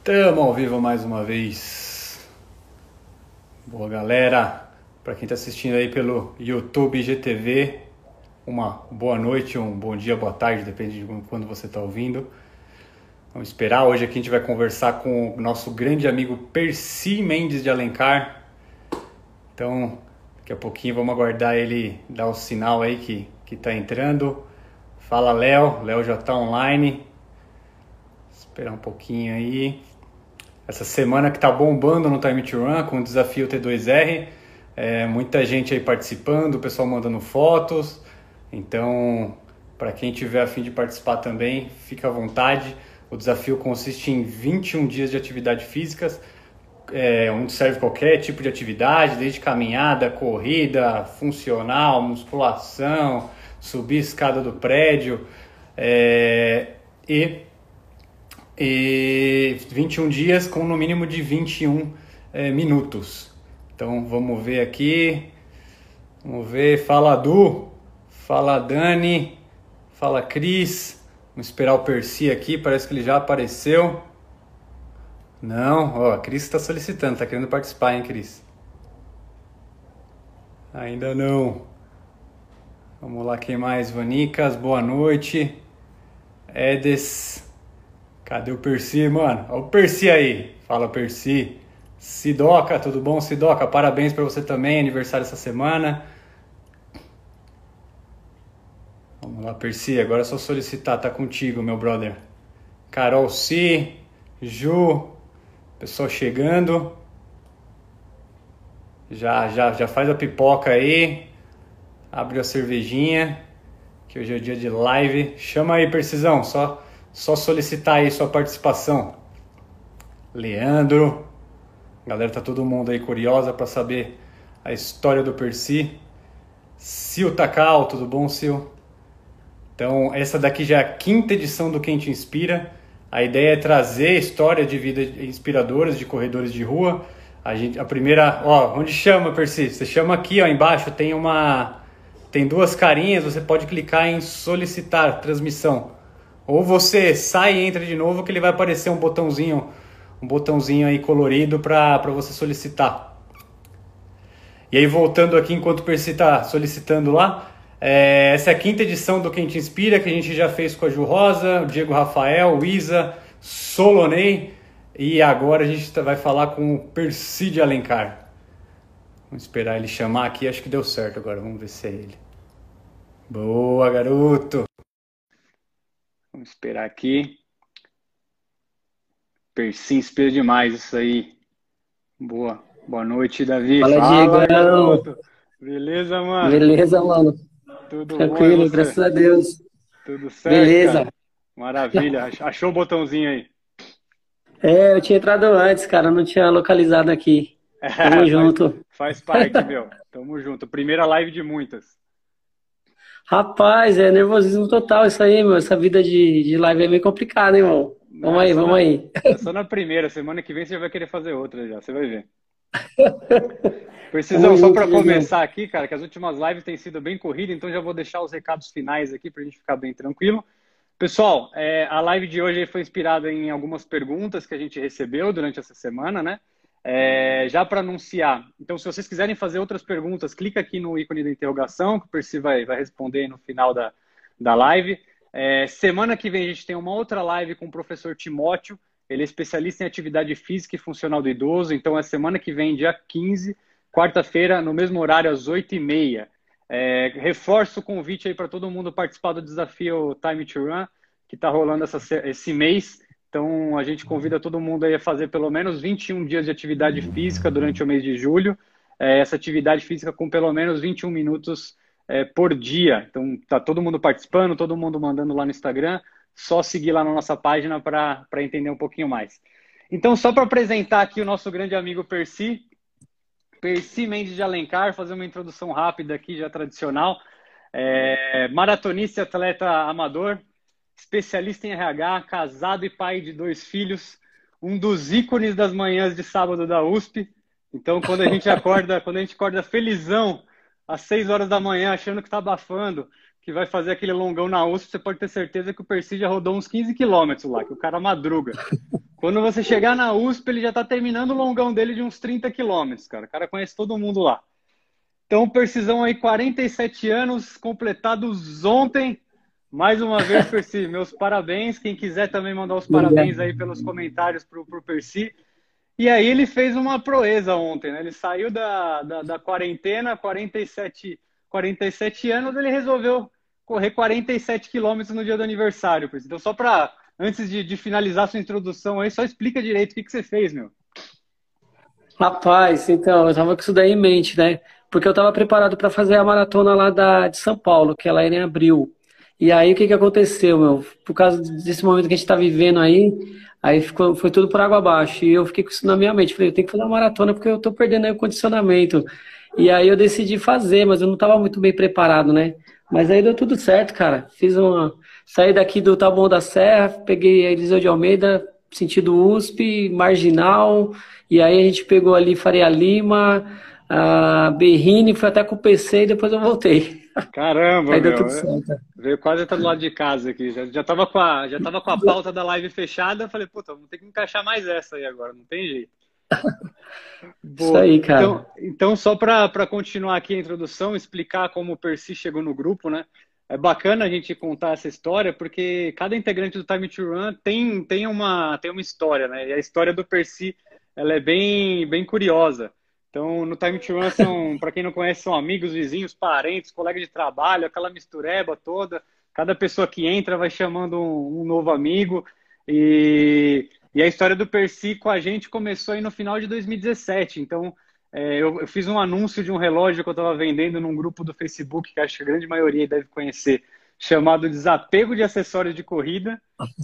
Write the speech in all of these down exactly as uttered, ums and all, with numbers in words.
Tamo ao vivo mais uma vez. Boa, galera. Para quem está assistindo aí pelo YouTube I G T V, uma boa noite, um bom dia, boa tarde, depende de quando você está ouvindo. Vamos esperar. Hoje aqui a gente vai conversar com o nosso grande amigo Percy Mendes de Alencar. Então, daqui a pouquinho vamos aguardar ele dar o sinal aí que, que tá entrando. Fala, Léo. Léo já está online. Esperar um pouquinho aí. Essa semana que tá bombando no Time to Run com o desafio T dois R. É, muita gente aí participando, o pessoal mandando fotos. Então, para quem tiver a fim de participar também, fica à vontade. O desafio consiste em vinte e um dias de atividade físicas, é, onde serve qualquer tipo de atividade, desde caminhada, corrida, funcional, musculação, subir a escada do prédio, é, e, e vinte e um dias com no mínimo de vinte e um é, minutos. Então vamos ver aqui, vamos ver, fala Du, fala Dani, fala Cris. Vamos esperar o Percy aqui, parece que ele já apareceu. Não, ó, a Cris está solicitando, está querendo participar, hein, Cris? Ainda não. Vamos lá, quem mais? Vanicas, boa noite. Edes, cadê o Percy, mano? Ó o Percy aí, fala Percy. Sidoca, tudo bom, Sidoca? Parabéns para você também, aniversário essa semana. Vamos lá, Percy, agora é só solicitar, tá contigo, meu brother. Carol C, Ju, pessoal chegando. Já, já, já faz a pipoca aí. Abre a cervejinha, que hoje é dia de live. Chama aí, Percyzão, só, só solicitar aí sua participação. Leandro, galera, tá todo mundo aí curiosa para saber a história do Percy. Sil Takal, tudo bom, Sil? Então, essa daqui já é a quinta edição do Quem Te Inspira. A ideia é trazer história de vida inspiradoras de corredores de rua. A, gente, a primeira, ó, onde chama, Percy? Você chama aqui, ó, embaixo, tem uma, tem duas carinhas, você pode clicar em solicitar transmissão. Ou você sai e entra de novo que ele vai aparecer um botãozinho, um botãozinho aí colorido para para você solicitar. E aí, voltando aqui, enquanto o Percy está solicitando lá, É, essa é a quinta edição do Quem Te Inspira, que a gente já fez com a Ju Rosa, o Diego Rafael, o Isa, Solonei, e agora a gente vai falar com o Percy de Alencar. Vamos esperar ele chamar aqui, acho que deu certo agora, vamos ver se é ele. Boa, garoto! Vamos esperar aqui. Percy inspira demais isso aí. Boa, boa noite, Davi. Fala, Fala, Diegão. garoto! Beleza, mano? Beleza, mano. Tudo Tranquilo, bom, e você? graças a Deus. Tudo certo, Beleza. cara? Maravilha. Achou o botãozinho aí? É, eu tinha entrado antes, cara, não tinha localizado aqui. Tamo É, junto. faz, faz parte, meu. Tamo junto. Primeira live de muitas. Rapaz, é nervosismo total isso aí, meu. Essa vida de, de live é meio complicada, hein, irmão? Vamos Não, é aí, só vamos na, aí. é só na primeira. Semana que vem você já vai querer fazer outra já. Você vai ver. Precisão, Tamo só junto, para Diegão. começar aqui, cara, que as últimas lives têm sido bem corridas, então já vou deixar os recados finais aqui pra gente ficar bem tranquilo. Pessoal, é, a live de hoje foi inspirada em algumas perguntas que a gente recebeu durante essa semana, né? É, já para anunciar, então se vocês quiserem fazer outras perguntas, clica aqui no ícone da interrogação, que o Percy vai, vai responder no final da, da live. É, semana que vem a gente tem uma outra live com o professor Timóteo, ele é especialista em atividade física e funcional do idoso, então é semana que vem, dia quinze, quarta-feira, no mesmo horário, às oito e meia. É, reforço o convite aí para todo mundo participar do desafio Time to Run, que está rolando essa, esse mês. Então, a gente convida todo mundo aí a fazer pelo menos vinte e um dias de atividade física durante o mês de julho. É, essa atividade física com pelo menos vinte e um minutos é, por dia. Então, tá todo mundo participando, todo mundo mandando lá no Instagram. Só seguir lá na nossa página para entender um pouquinho mais. Então, só para apresentar aqui o nosso grande amigo Percy. Percy Mendes de Alencar, fazer uma introdução rápida aqui, já tradicional. É, maratonista e atleta amador, especialista em R H, casado e pai de dois filhos, um dos ícones das manhãs de sábado da U S P. Então, quando a gente acorda, quando a gente acorda felizão, às seis horas da manhã, achando que está abafando, que vai fazer aquele longão na U S P, você pode ter certeza que o Percy já rodou uns quinze quilômetros lá, que o cara madruga. Quando você chegar na U S P, ele já tá terminando o longão dele de uns trinta quilômetros, cara. O cara conhece todo mundo lá. Então, Persizão aí, quarenta e sete anos, completados ontem. Mais uma vez, Percy, meus parabéns. Quem quiser também mandar os parabéns aí pelos comentários pro, pro Percy. E aí ele fez uma proeza ontem, né? Ele saiu da, da, da quarentena, quarenta e sete, quarenta e sete anos, ele resolveu correr quarenta e sete quilômetros no dia do aniversário, Percy. Então, só para, antes de, de finalizar sua introdução aí, só explica direito o que, que você fez, meu. Rapaz, então, eu tava com isso daí em mente, né? Porque eu tava preparado para fazer a maratona lá da, de São Paulo, que ela era em abril. E aí, o que que aconteceu, meu? Por causa desse momento que a gente tá vivendo aí, aí ficou, foi tudo por água abaixo. E eu fiquei com isso na minha mente. Falei, eu tenho que fazer uma maratona porque eu tô perdendo aí o condicionamento. E aí eu decidi fazer, mas eu não tava muito bem preparado, né? Mas aí deu tudo certo, cara. Fiz uma... Saí daqui do Taboão da Serra, peguei a Eliseu de Almeida, sentido U S P, Marginal, e aí a gente pegou ali Faria Lima, a Berrini, foi até com o P C e depois eu voltei. Caramba, Aí deu meu. tudo certo. Veio quase até do lado de casa aqui. Já, já, tava com a, já tava com a pauta da live fechada. Falei, puta, vamos ter que encaixar mais essa aí agora. Não tem jeito. Isso Boa. aí, cara. Então, então só para continuar aqui a introdução, explicar como o Percy chegou no grupo, né? É bacana a gente contar essa história, porque cada integrante do Time to Run tem, tem, uma, tem uma história, né? E a história do Percy, ela é bem, bem curiosa. Então, no Time to Run, são, para quem não conhece, são amigos, vizinhos, parentes, colegas de trabalho, aquela mistureba toda. Cada pessoa que entra vai chamando um, um novo amigo. E, e a história do Percy com a gente começou aí no final de dois mil e dezessete. Então, é, eu, eu fiz um anúncio de um relógio que eu estava vendendo num grupo do Facebook, que acho que a grande maioria deve conhecer, chamado Desapego de Acessórios de Corrida.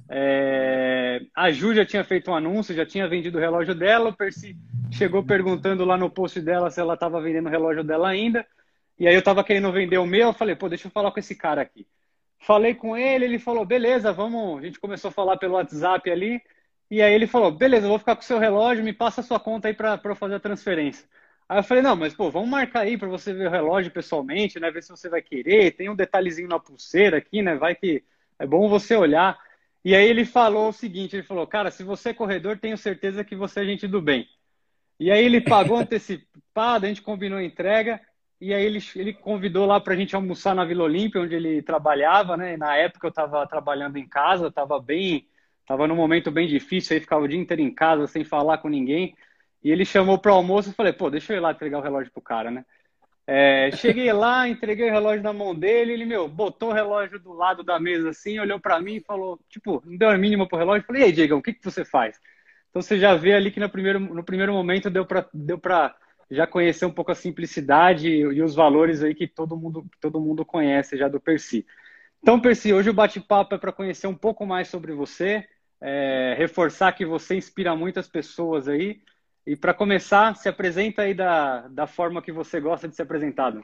É, a Ju já tinha feito um anúncio, já tinha vendido o relógio dela, o Percy chegou perguntando lá no post dela se ela estava vendendo o relógio dela ainda, e aí eu estava querendo vender o meu, eu falei, pô, deixa eu falar com esse cara aqui. Falei com ele, ele falou, beleza, vamos, a gente começou a falar pelo WhatsApp ali, e aí ele falou, beleza, eu vou ficar com o seu relógio, me passa a sua conta aí para eu fazer a transferência. Aí eu falei, não, mas pô, vamos marcar aí para você ver o relógio pessoalmente, né, ver se você vai querer, tem um detalhezinho na pulseira aqui, né, vai que é bom você olhar. E aí ele falou o seguinte, ele falou, cara, se você é corredor, tenho certeza que você é gente do bem. E aí ele pagou antecipado, a gente combinou a entrega, e aí ele, ele convidou lá para a gente almoçar na Vila Olímpia, onde ele trabalhava, né? Na época eu estava trabalhando em casa, estava bem, estava num momento bem difícil, aí ficava o dia inteiro em casa, sem falar com ninguém. E ele chamou para o almoço e falei, pô, deixa eu ir lá entregar o relógio pro cara, né? É, cheguei lá, entreguei o relógio na mão dele, ele, meu, botou o relógio do lado da mesa assim, olhou para mim e falou, tipo, não deu a mínima pro relógio, falei, e aí, Diegão, o que que você faz? Então você já vê ali que no primeiro, no primeiro momento deu para deu para já conhecer um pouco a simplicidade e, e os valores aí que todo mundo, que todo mundo conhece já do Percy. Então, Percy, hoje o bate-papo é para conhecer um pouco mais sobre você, é, reforçar que você inspira muitas pessoas aí. E para começar, se apresenta aí da, da forma que você gosta de ser apresentado.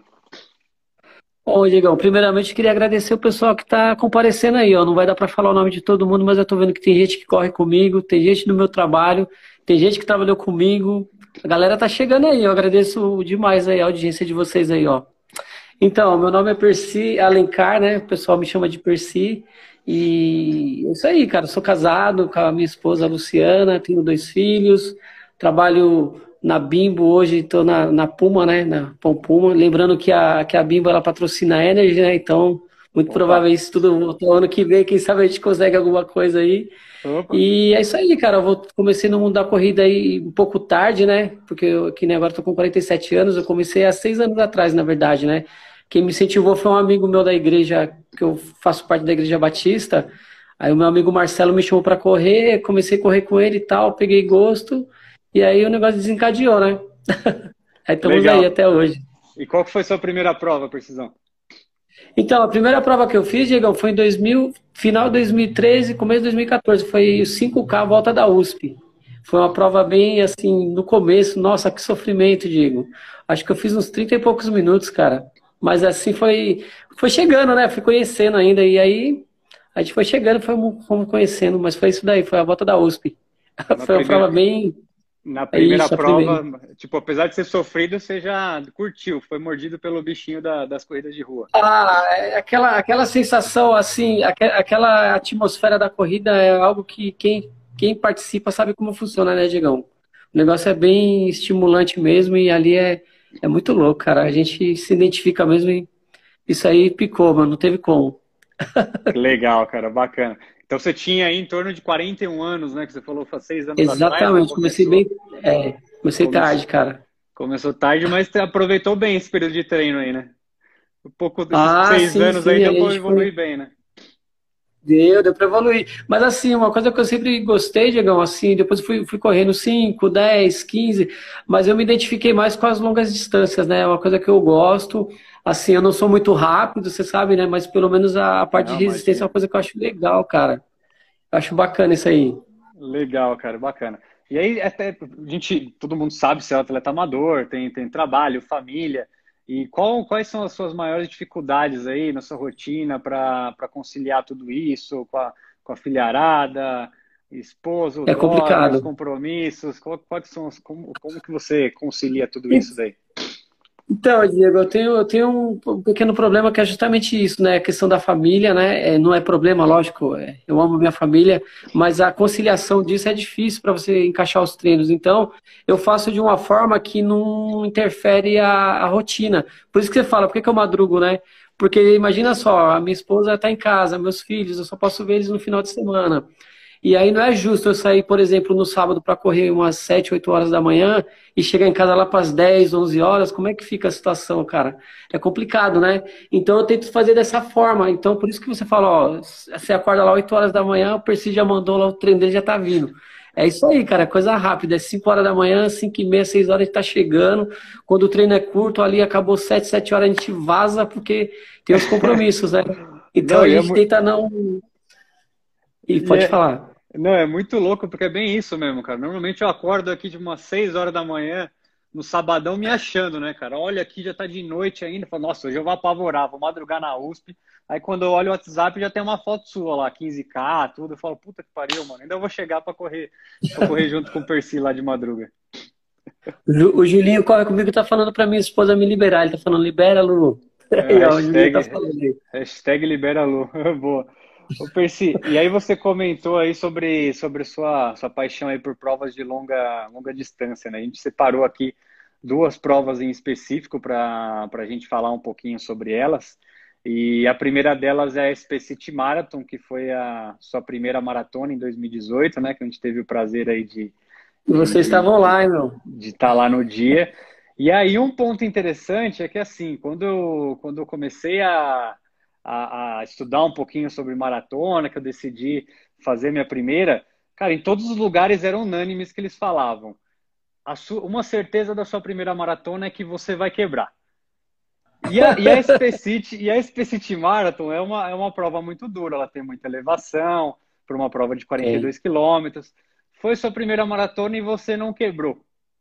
Bom, Diegão, primeiramente queria agradecer o pessoal que está comparecendo aí, ó. Não vai dar para falar o nome de todo mundo, mas eu tô vendo que tem gente que corre comigo, tem gente no meu trabalho, tem gente que trabalhou comigo. A galera tá chegando aí, eu agradeço demais aí a audiência de vocês aí, ó. Então, meu nome é Percy Alencar, né? O pessoal me chama de Percy. E é isso aí, cara. Eu sou casado com a minha esposa Luciana, tenho dois filhos, trabalho na Bimbo hoje, estou na, na Puma, né? Na Pão Puma. Lembrando que a, que a Bimbo ela patrocina a Energy, né? Então, muito Opa. provável isso tudo voltar ano que vem. Quem sabe a gente consegue alguma coisa aí. Opa. E é isso aí, cara. Eu vou, comecei no mundo da corrida aí um pouco tarde, né? Porque eu aqui, né, agora estou com quarenta e sete anos. Eu comecei há seis anos atrás, na verdade, né? Quem me incentivou foi um amigo meu da igreja, que eu faço parte da Igreja Batista. Aí o meu amigo Marcelo me chamou para correr, comecei a correr com ele e tal, peguei gosto. E aí o negócio desencadeou, né? Aí estamos Legal. aí até hoje. E qual que foi a sua primeira prova, Precisão? Então, a primeira prova que eu fiz, Diegão, foi em dois mil, final de dois mil e treze, começo de dois mil e quatorze. Foi o cinco K volta da U S P. Foi uma prova bem, assim, no começo. Nossa, que sofrimento, Diego. Acho que eu fiz uns trinta e poucos minutos, cara. Mas assim, foi, foi chegando, né? Fui conhecendo ainda. E aí, a gente foi chegando, fomos, fomos conhecendo. Mas foi isso daí, foi a volta da U S P. Na foi uma primeira... prova bem... Na primeira Isso, prova, primeira. tipo, apesar de ser sofrido, você já curtiu, foi mordido pelo bichinho da, das corridas de rua. Ah, é aquela, aquela sensação, assim, aquela atmosfera da corrida é algo que quem quem participa sabe como funciona, né, Diegão? O negócio é bem estimulante mesmo e ali é, é muito louco, cara. A gente se identifica mesmo e isso aí picou, mano, não teve como. Legal, cara, bacana. Então você tinha aí em torno de quarenta e um anos, né? Que você falou faz seis anos atrás, né? Exatamente, comecei Começou, bem, é, comecei começou, tarde, cara. começou tarde, mas você aproveitou bem esse período de treino aí, né? Um pouco desses Ah, seis sim, anos aí sim, deu aí a para gente foi. evoluir bem, né? Deu, deu pra evoluir. Mas assim, uma coisa que eu sempre gostei, Diegão, assim, depois fui, fui correndo cinco, dez, quinze, mas eu me identifiquei mais com as longas distâncias, né? É uma coisa que eu gosto. Assim, eu não sou muito rápido, você sabe, né? Mas pelo menos a, a parte de Não, resistência é uma imagina. coisa que eu acho legal, cara. Eu acho bacana isso aí. Legal, cara, bacana. E aí, até a gente, todo mundo sabe ser atleta amador, tem, tem trabalho, família. E qual, quais são as suas maiores dificuldades aí na sua rotina para para conciliar tudo isso com a, com a filharada, esposo, É hobby, os complicado. compromissos? Qual, quais são os, como, como que você concilia tudo isso daí? Então, Diego, eu tenho, eu tenho um um pequeno problema que é justamente isso, né? A questão da família, né? É, não é problema, lógico, é, eu amo minha família, mas a conciliação disso é difícil para você encaixar os treinos. Então, eu faço de uma forma que não interfere a, a rotina. Por isso que você fala, por que que eu madrugo, né? Porque imagina só, a minha esposa está em casa, meus filhos, eu só posso ver eles no final de semana. E aí não é justo eu sair, por exemplo, no sábado para correr umas sete, oito horas da manhã e chegar em casa lá para as dez, onze horas. Como é que fica a situação, cara? É complicado, né? Então eu tento fazer dessa forma. Então por isso que você fala, ó, você acorda lá oito horas da manhã, o Percy já mandou lá, o treino dele já tá vindo. É isso aí, cara, é coisa rápida. É cinco horas da manhã, cinco e meia, seis horas a gente tá chegando. Quando o treino é curto, ali acabou sete, sete horas, a gente vaza porque tem os compromissos, né? Então Não, a e é, gente mu- tenta não. E e pode é, falar. não, é muito louco, porque é bem isso mesmo, cara. Normalmente eu acordo aqui de umas seis horas da manhã, no sabadão, me achando, né, cara? Olha aqui, já tá de noite ainda. Falo, nossa, hoje eu vou apavorar, vou madrugar na U S P. Aí quando eu olho o WhatsApp, já tem uma foto sua lá, quinze K, tudo. Eu falo, puta que pariu, mano. Ainda vou chegar pra correr, pra correr junto com o Percy lá de madruga. Ju- O Julinho corre comigo e tá falando pra minha esposa me liberar. Ele tá falando, libera, Lulu. É, Aí, ó, o Julinho tá hashtag, falando aí. hashtag libera Lu. Boa. Ô, Percy, e aí você comentou aí sobre, sobre sua, sua paixão aí por provas de longa, longa distância, né? A gente separou aqui duas provas em específico para para a gente falar um pouquinho sobre elas. E a primeira delas é a S P City Marathon, que foi a sua primeira maratona em dois mil e dezoito, né? Que a gente teve o prazer aí de E de vocês de estavam de lá, hein, meu? de estar lá no dia. E aí um ponto interessante é que assim, quando eu, quando eu comecei a, a, a estudar um pouquinho sobre maratona, que eu decidi fazer minha primeira, cara, em todos os lugares eram unânimes que eles falavam. A su, uma certeza da sua primeira maratona é que você vai quebrar. E a, e a S P City, e a S P City Marathon é uma, é uma prova muito dura, ela tem muita elevação, para uma prova de quarenta e Tem. dois quilômetros. Foi sua primeira maratona e você não quebrou.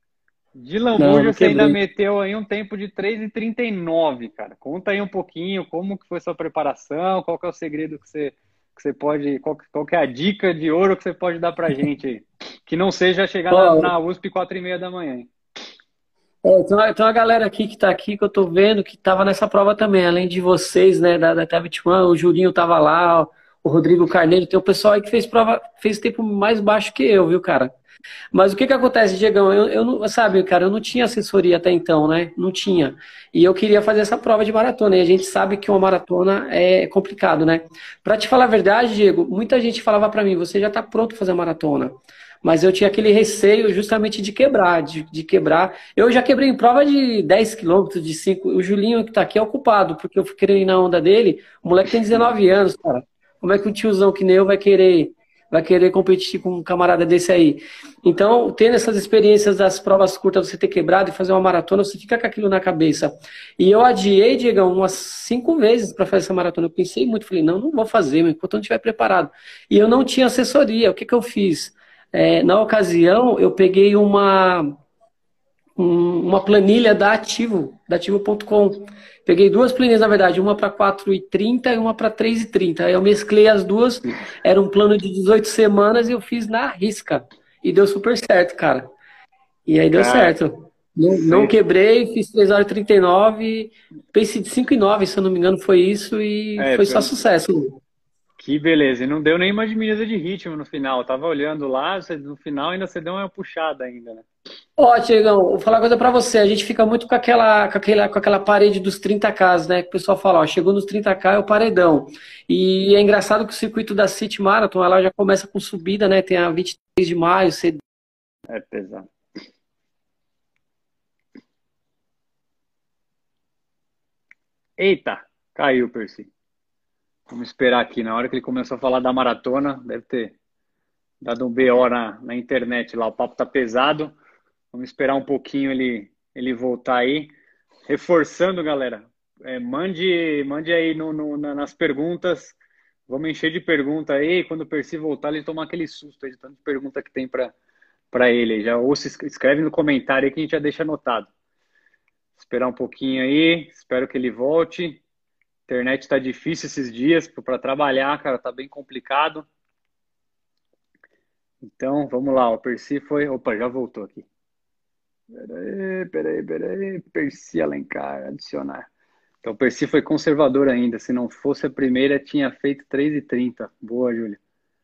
De Não, lambuja, não você ainda quebrei. meteu aí um tempo de três e trinta e nove, cara. Conta aí um pouquinho como que foi sua preparação, qual que é o segredo que você, que você pode, qual, que- qual que é a dica de ouro que você pode dar pra gente aí. Que não seja chegar na, Ó, na U S P quatro e meia da manhã, hein? é, tem uma, tem uma galera aqui que tá aqui que eu tô vendo que tava nessa prova também, além de vocês, né, da, da T V vinte e um, o Julinho tava lá, ó, o Rodrigo Carneiro, tem o pessoal aí que fez prova, fez tempo mais baixo que eu, viu, cara? Mas o que que acontece, Diegão? Eu, eu não, sabe, cara, eu não tinha assessoria até então, né? Não tinha. E eu queria fazer essa prova de maratona. E a gente sabe que uma maratona é complicado, né? Pra te falar a verdade, Diego, muita gente falava pra mim, você já tá pronto pra fazer a maratona. Mas eu tinha aquele receio justamente de quebrar, de, de quebrar. Eu já quebrei em prova de dez quilômetros, de cinco. O Julinho que tá aqui é o culpado, porque eu fui querendo ir na onda dele. O moleque tem dezenove anos, cara. Como é que um tiozão que nem eu vai querer vai querer competir com um camarada desse aí? Então, tendo essas experiências das provas curtas, você ter quebrado e fazer uma maratona, você fica com aquilo na cabeça. E eu adiei, Diego, umas cinco vezes para fazer essa maratona. Eu pensei muito, falei, não, não vou fazer, mas enquanto eu não estiver preparado. E eu não tinha assessoria. O que que eu fiz? É, na ocasião, eu peguei uma, um- uma planilha da Ativo, da ativo ponto com. Peguei duas planilhas, na verdade, uma para quatro e trinta e uma para três e trinta. Aí eu mesclei as duas, era um plano de dezoito semanas e eu fiz na risca. E deu super certo, cara. E aí deu Cara, certo. Não, não sem, quebrei, fiz três horas e trinta e nove, pace de cinco e nove, se eu não me engano, foi isso, e é, foi só sucesso. Que beleza. E não deu nem uma diminuída de ritmo no final. Eu tava olhando lá, você- no final ainda você deu uma puxada ainda, né? Ó, Tiagão, vou falar uma coisa pra você. A gente fica muito com aquela, com aquela, com aquela parede dos trinta Ks, né? Que o pessoal fala, ó, chegou nos trinta K é o paredão. E é engraçado que o circuito da City Marathon, ela já começa com subida, né? Tem a vinte e três de maio, C D. É pesado. Eita, caiu, Percy. Vamos esperar aqui. Na hora que ele começou a falar da maratona, deve ter dado um B O na, na internet lá. O papo tá pesado. Vamos esperar um pouquinho ele, ele voltar aí. Reforçando, galera, é, mande, mande aí no, no- na- nas perguntas. Vamos encher de pergunta aí. Quando o Percy voltar, ele tomar aquele susto aí de tanta pergunta que tem para para ele. Já, ou se escreve no comentário aí que a gente já deixa anotado. Esperar um pouquinho aí. Espero que ele volte. Internet está difícil esses dias para trabalhar, cara. Tá bem complicado. Então, vamos lá. O Percy foi. Opa, já voltou aqui. Peraí, peraí, peraí. Percy Alencar, adicionar. Então, o Percy foi conservador ainda. Se não fosse a primeira, tinha feito três e trinta. Boa, Júlia.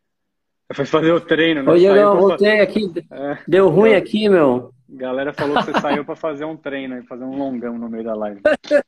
Foi fazer o treino, Ô, né? Saiu Diegão, para fa... voltei aqui. é, Deu ruim gal- aqui, meu. galera falou que você saiu para fazer um treino, e fazer um longão no meio da live.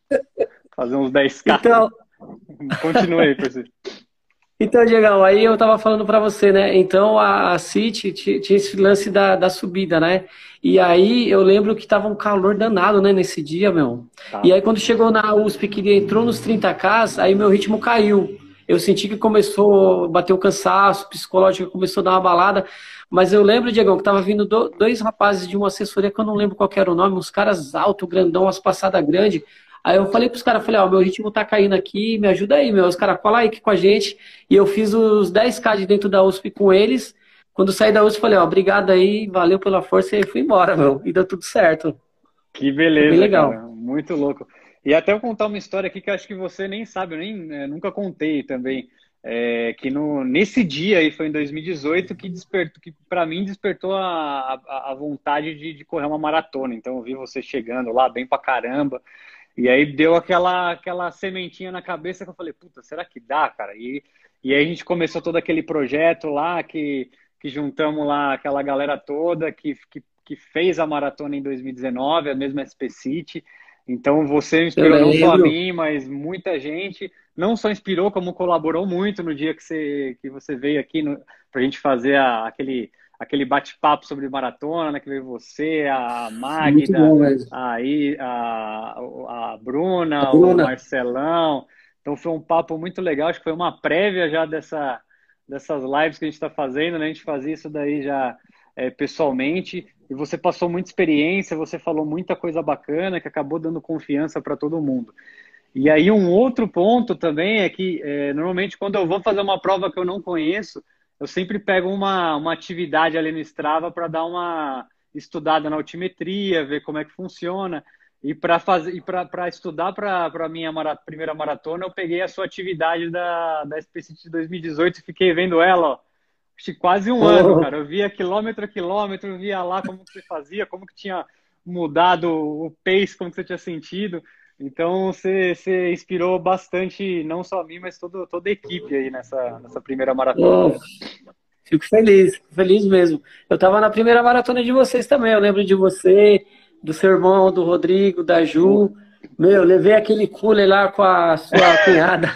Fazer uns dez K. Então, Continue aí, Percy. Então, Diegão, aí eu tava falando pra você, né? Então a, a City ti- tinha esse lance da, da subida, né? E aí eu lembro que tava um calor danado, né, nesse dia, meu. E Tava. aí quando chegou na U S P, que entrou nos trinta Ks, aí meu ritmo caiu. Eu senti que começou a bater o cansaço, o psicológico começou a dar uma balada. Mas eu lembro, Diegão, que tava vindo do- dois rapazes de uma assessoria que eu não lembro qual que era o nome, uns caras altos, grandão, umas passadas grandes. Aí eu falei pros caras, falei, ó, meu ritmo tá caindo aqui, me ajuda aí, meu. Os caras, cola aí aqui com a gente. E eu fiz os dez K de dentro da U S P com eles. Quando saí da U S P, falei, ó, obrigado aí, valeu pela força e fui embora, meu. E deu tudo certo. Que Foi bem beleza, legal. cara. Muito louco. E até eu contar uma história aqui que acho que você nem sabe, eu nem, é, nunca contei também. É, que no, nesse dia aí, foi em dois mil e dezoito, que despertou, que para mim despertou a, a, a vontade de, de correr uma maratona. Então eu vi você chegando lá bem pra caramba. E aí deu aquela, aquela sementinha na cabeça que eu falei, puta, será que dá, cara? E, e aí a gente começou todo aquele projeto lá, que, que juntamos lá aquela galera toda que, que, que fez a maratona em dois mil e dezenove, a mesma S P City. Então você me Eu inspirou não só a lembro. mim, mas muita gente. Não só inspirou, como colaborou muito no dia que você, que você veio aqui para a gente fazer a, aquele, aquele bate-papo sobre maratona, né, que veio você, a Muito Magda, bom mesmo. aí a, a A Bruna, o Bruna. Marcelão. Então foi um papo muito legal, acho que foi uma prévia já dessa, dessas lives que a gente está fazendo, né? A gente fazia isso daí já é, pessoalmente, e você passou muita experiência, você falou muita coisa bacana que acabou dando confiança para todo mundo. E aí um outro ponto também é que é, normalmente quando eu vou fazer uma prova que eu não conheço, eu sempre pego uma, uma atividade ali no Strava para dar uma estudada na altimetria, ver como é que funciona. E para fazer e para estudar para a minha mara, primeira maratona, eu peguei a sua atividade da, da S P C T de dois mil e dezoito e fiquei vendo ela, ó, acho que quase um ano, Oh, cara. Eu via quilômetro a quilômetro, eu via lá como que você fazia, como que tinha mudado o pace, como que você tinha sentido. Então você, você inspirou bastante, não só a mim, mas todo, toda a equipe aí nessa, nessa primeira maratona. oh, fico feliz, fico feliz mesmo. Eu tava na primeira maratona de vocês também. Eu lembro de você, do seu irmão, do Rodrigo, da Pô, Ju. Meu, levei aquele cooler lá com a sua cunhada.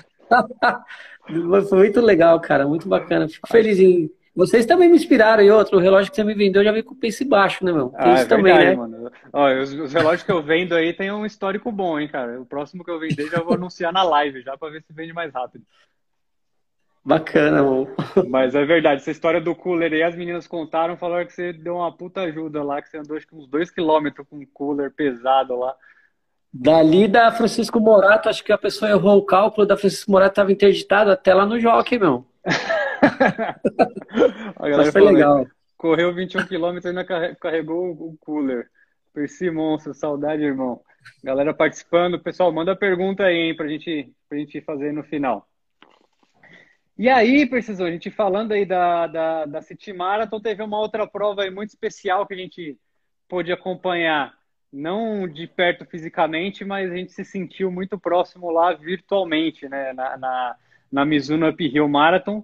Foi muito legal, cara, muito bacana. Fico feliz em. Vocês também me inspiraram e outro, o relógio que você me vendeu já veio com o pace baixo, né, meu? Tem ah, é isso também, verdade, né? mano. Ó, os, os relógios que eu vendo aí tem um histórico bom, hein, cara. O próximo que eu vender já vou anunciar na live, já para ver se vende mais rápido. Bacana, mano. Mas é verdade, essa história do cooler aí, as meninas contaram, falaram que você deu uma puta ajuda lá, que você andou acho que uns dois quilômetros com um cooler pesado lá. Dali da Francisco Morato, acho que a pessoa errou o cálculo da Francisco Morato, estava interditado até lá no Jockey, meu. A Mas galera foi falando aí, legal. correu vinte e um quilômetros e ainda carre- carregou o cooler. Percy Monstro, saudade, irmão. Galera participando, pessoal, manda pergunta aí, hein, pra gente, pra gente fazer no final. E aí, Precisão, a gente falando aí da, da, da City Marathon, teve uma outra prova aí muito especial que a gente pôde acompanhar, não de perto fisicamente, mas a gente se sentiu muito próximo lá virtualmente, né? Na, na, na Mizuno Uphill Marathon,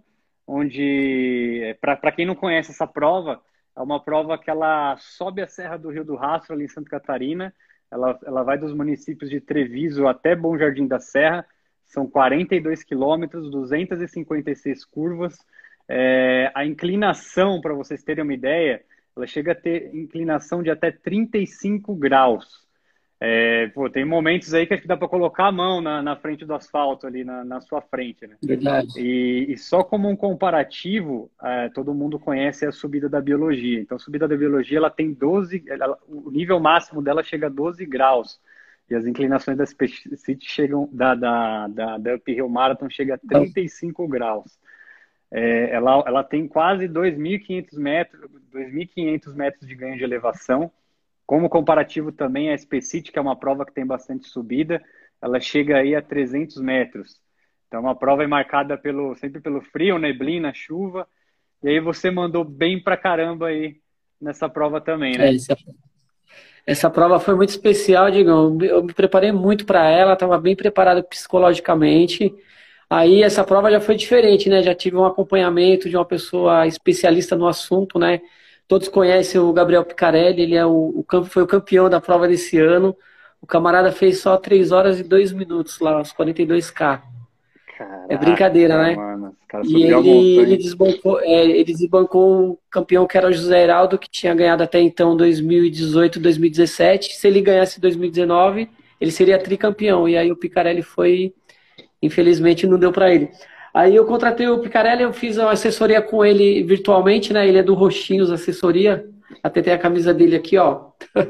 onde, para quem não conhece essa prova, é uma prova que ela sobe a Serra do Rio do Rastro, ali em Santa Catarina. Ela, ela vai dos municípios de Treviso até Bom Jardim da Serra. São quarenta e dois quilômetros, duzentas e cinquenta e seis curvas. É, a inclinação, para vocês terem uma ideia, ela chega a ter inclinação de até trinta e cinco graus. É, pô, tem momentos aí que acho que dá para colocar a mão na, na frente do asfalto, ali na, na sua frente, né? Verdade. E, e só como um comparativo, é, todo mundo conhece a subida da biologia. Então, a subida da biologia, ela tem doze, ela, o nível máximo dela chega a doze graus. E as inclinações da Speed City chegam, da, da, da, da Uphill Marathon chega a trinta e cinco graus. É, ela, ela tem quase dois mil e quinhentos metros, dois mil e quinhentos metros de ganho de elevação. Como comparativo também, a Speed City, que é uma prova que tem bastante subida, ela chega aí a trezentos metros. Então, é uma prova marcada pelo, sempre pelo frio, neblina, chuva. E aí você mandou bem pra caramba aí nessa prova também, né? É, essa, essa prova foi muito especial, Digão. Eu me preparei muito para ela, estava bem preparado psicologicamente. Aí essa prova já foi diferente, né? Já tive um acompanhamento de uma pessoa especialista no assunto, né? Todos conhecem o Gabriel Picarelli, ele é o, o, foi o campeão da prova desse ano. O camarada fez só três horas e dois minutos lá, os quarenta e dois K. Caraca, é brincadeira, né? Mano, e ele, ele, desbancou, é, ele desbancou o campeão que era o José Heraldo, que tinha ganhado até então dois mil e dezoito, dois mil e dezessete. Se ele ganhasse dois mil e dezenove, ele seria tricampeão. E aí o Picarelli foi, infelizmente, não deu para ele. Aí eu contratei o Picarelli, eu fiz uma assessoria com ele virtualmente, né? Ele é do Roxinhos Assessoria. Até tem a camisa dele aqui, ó.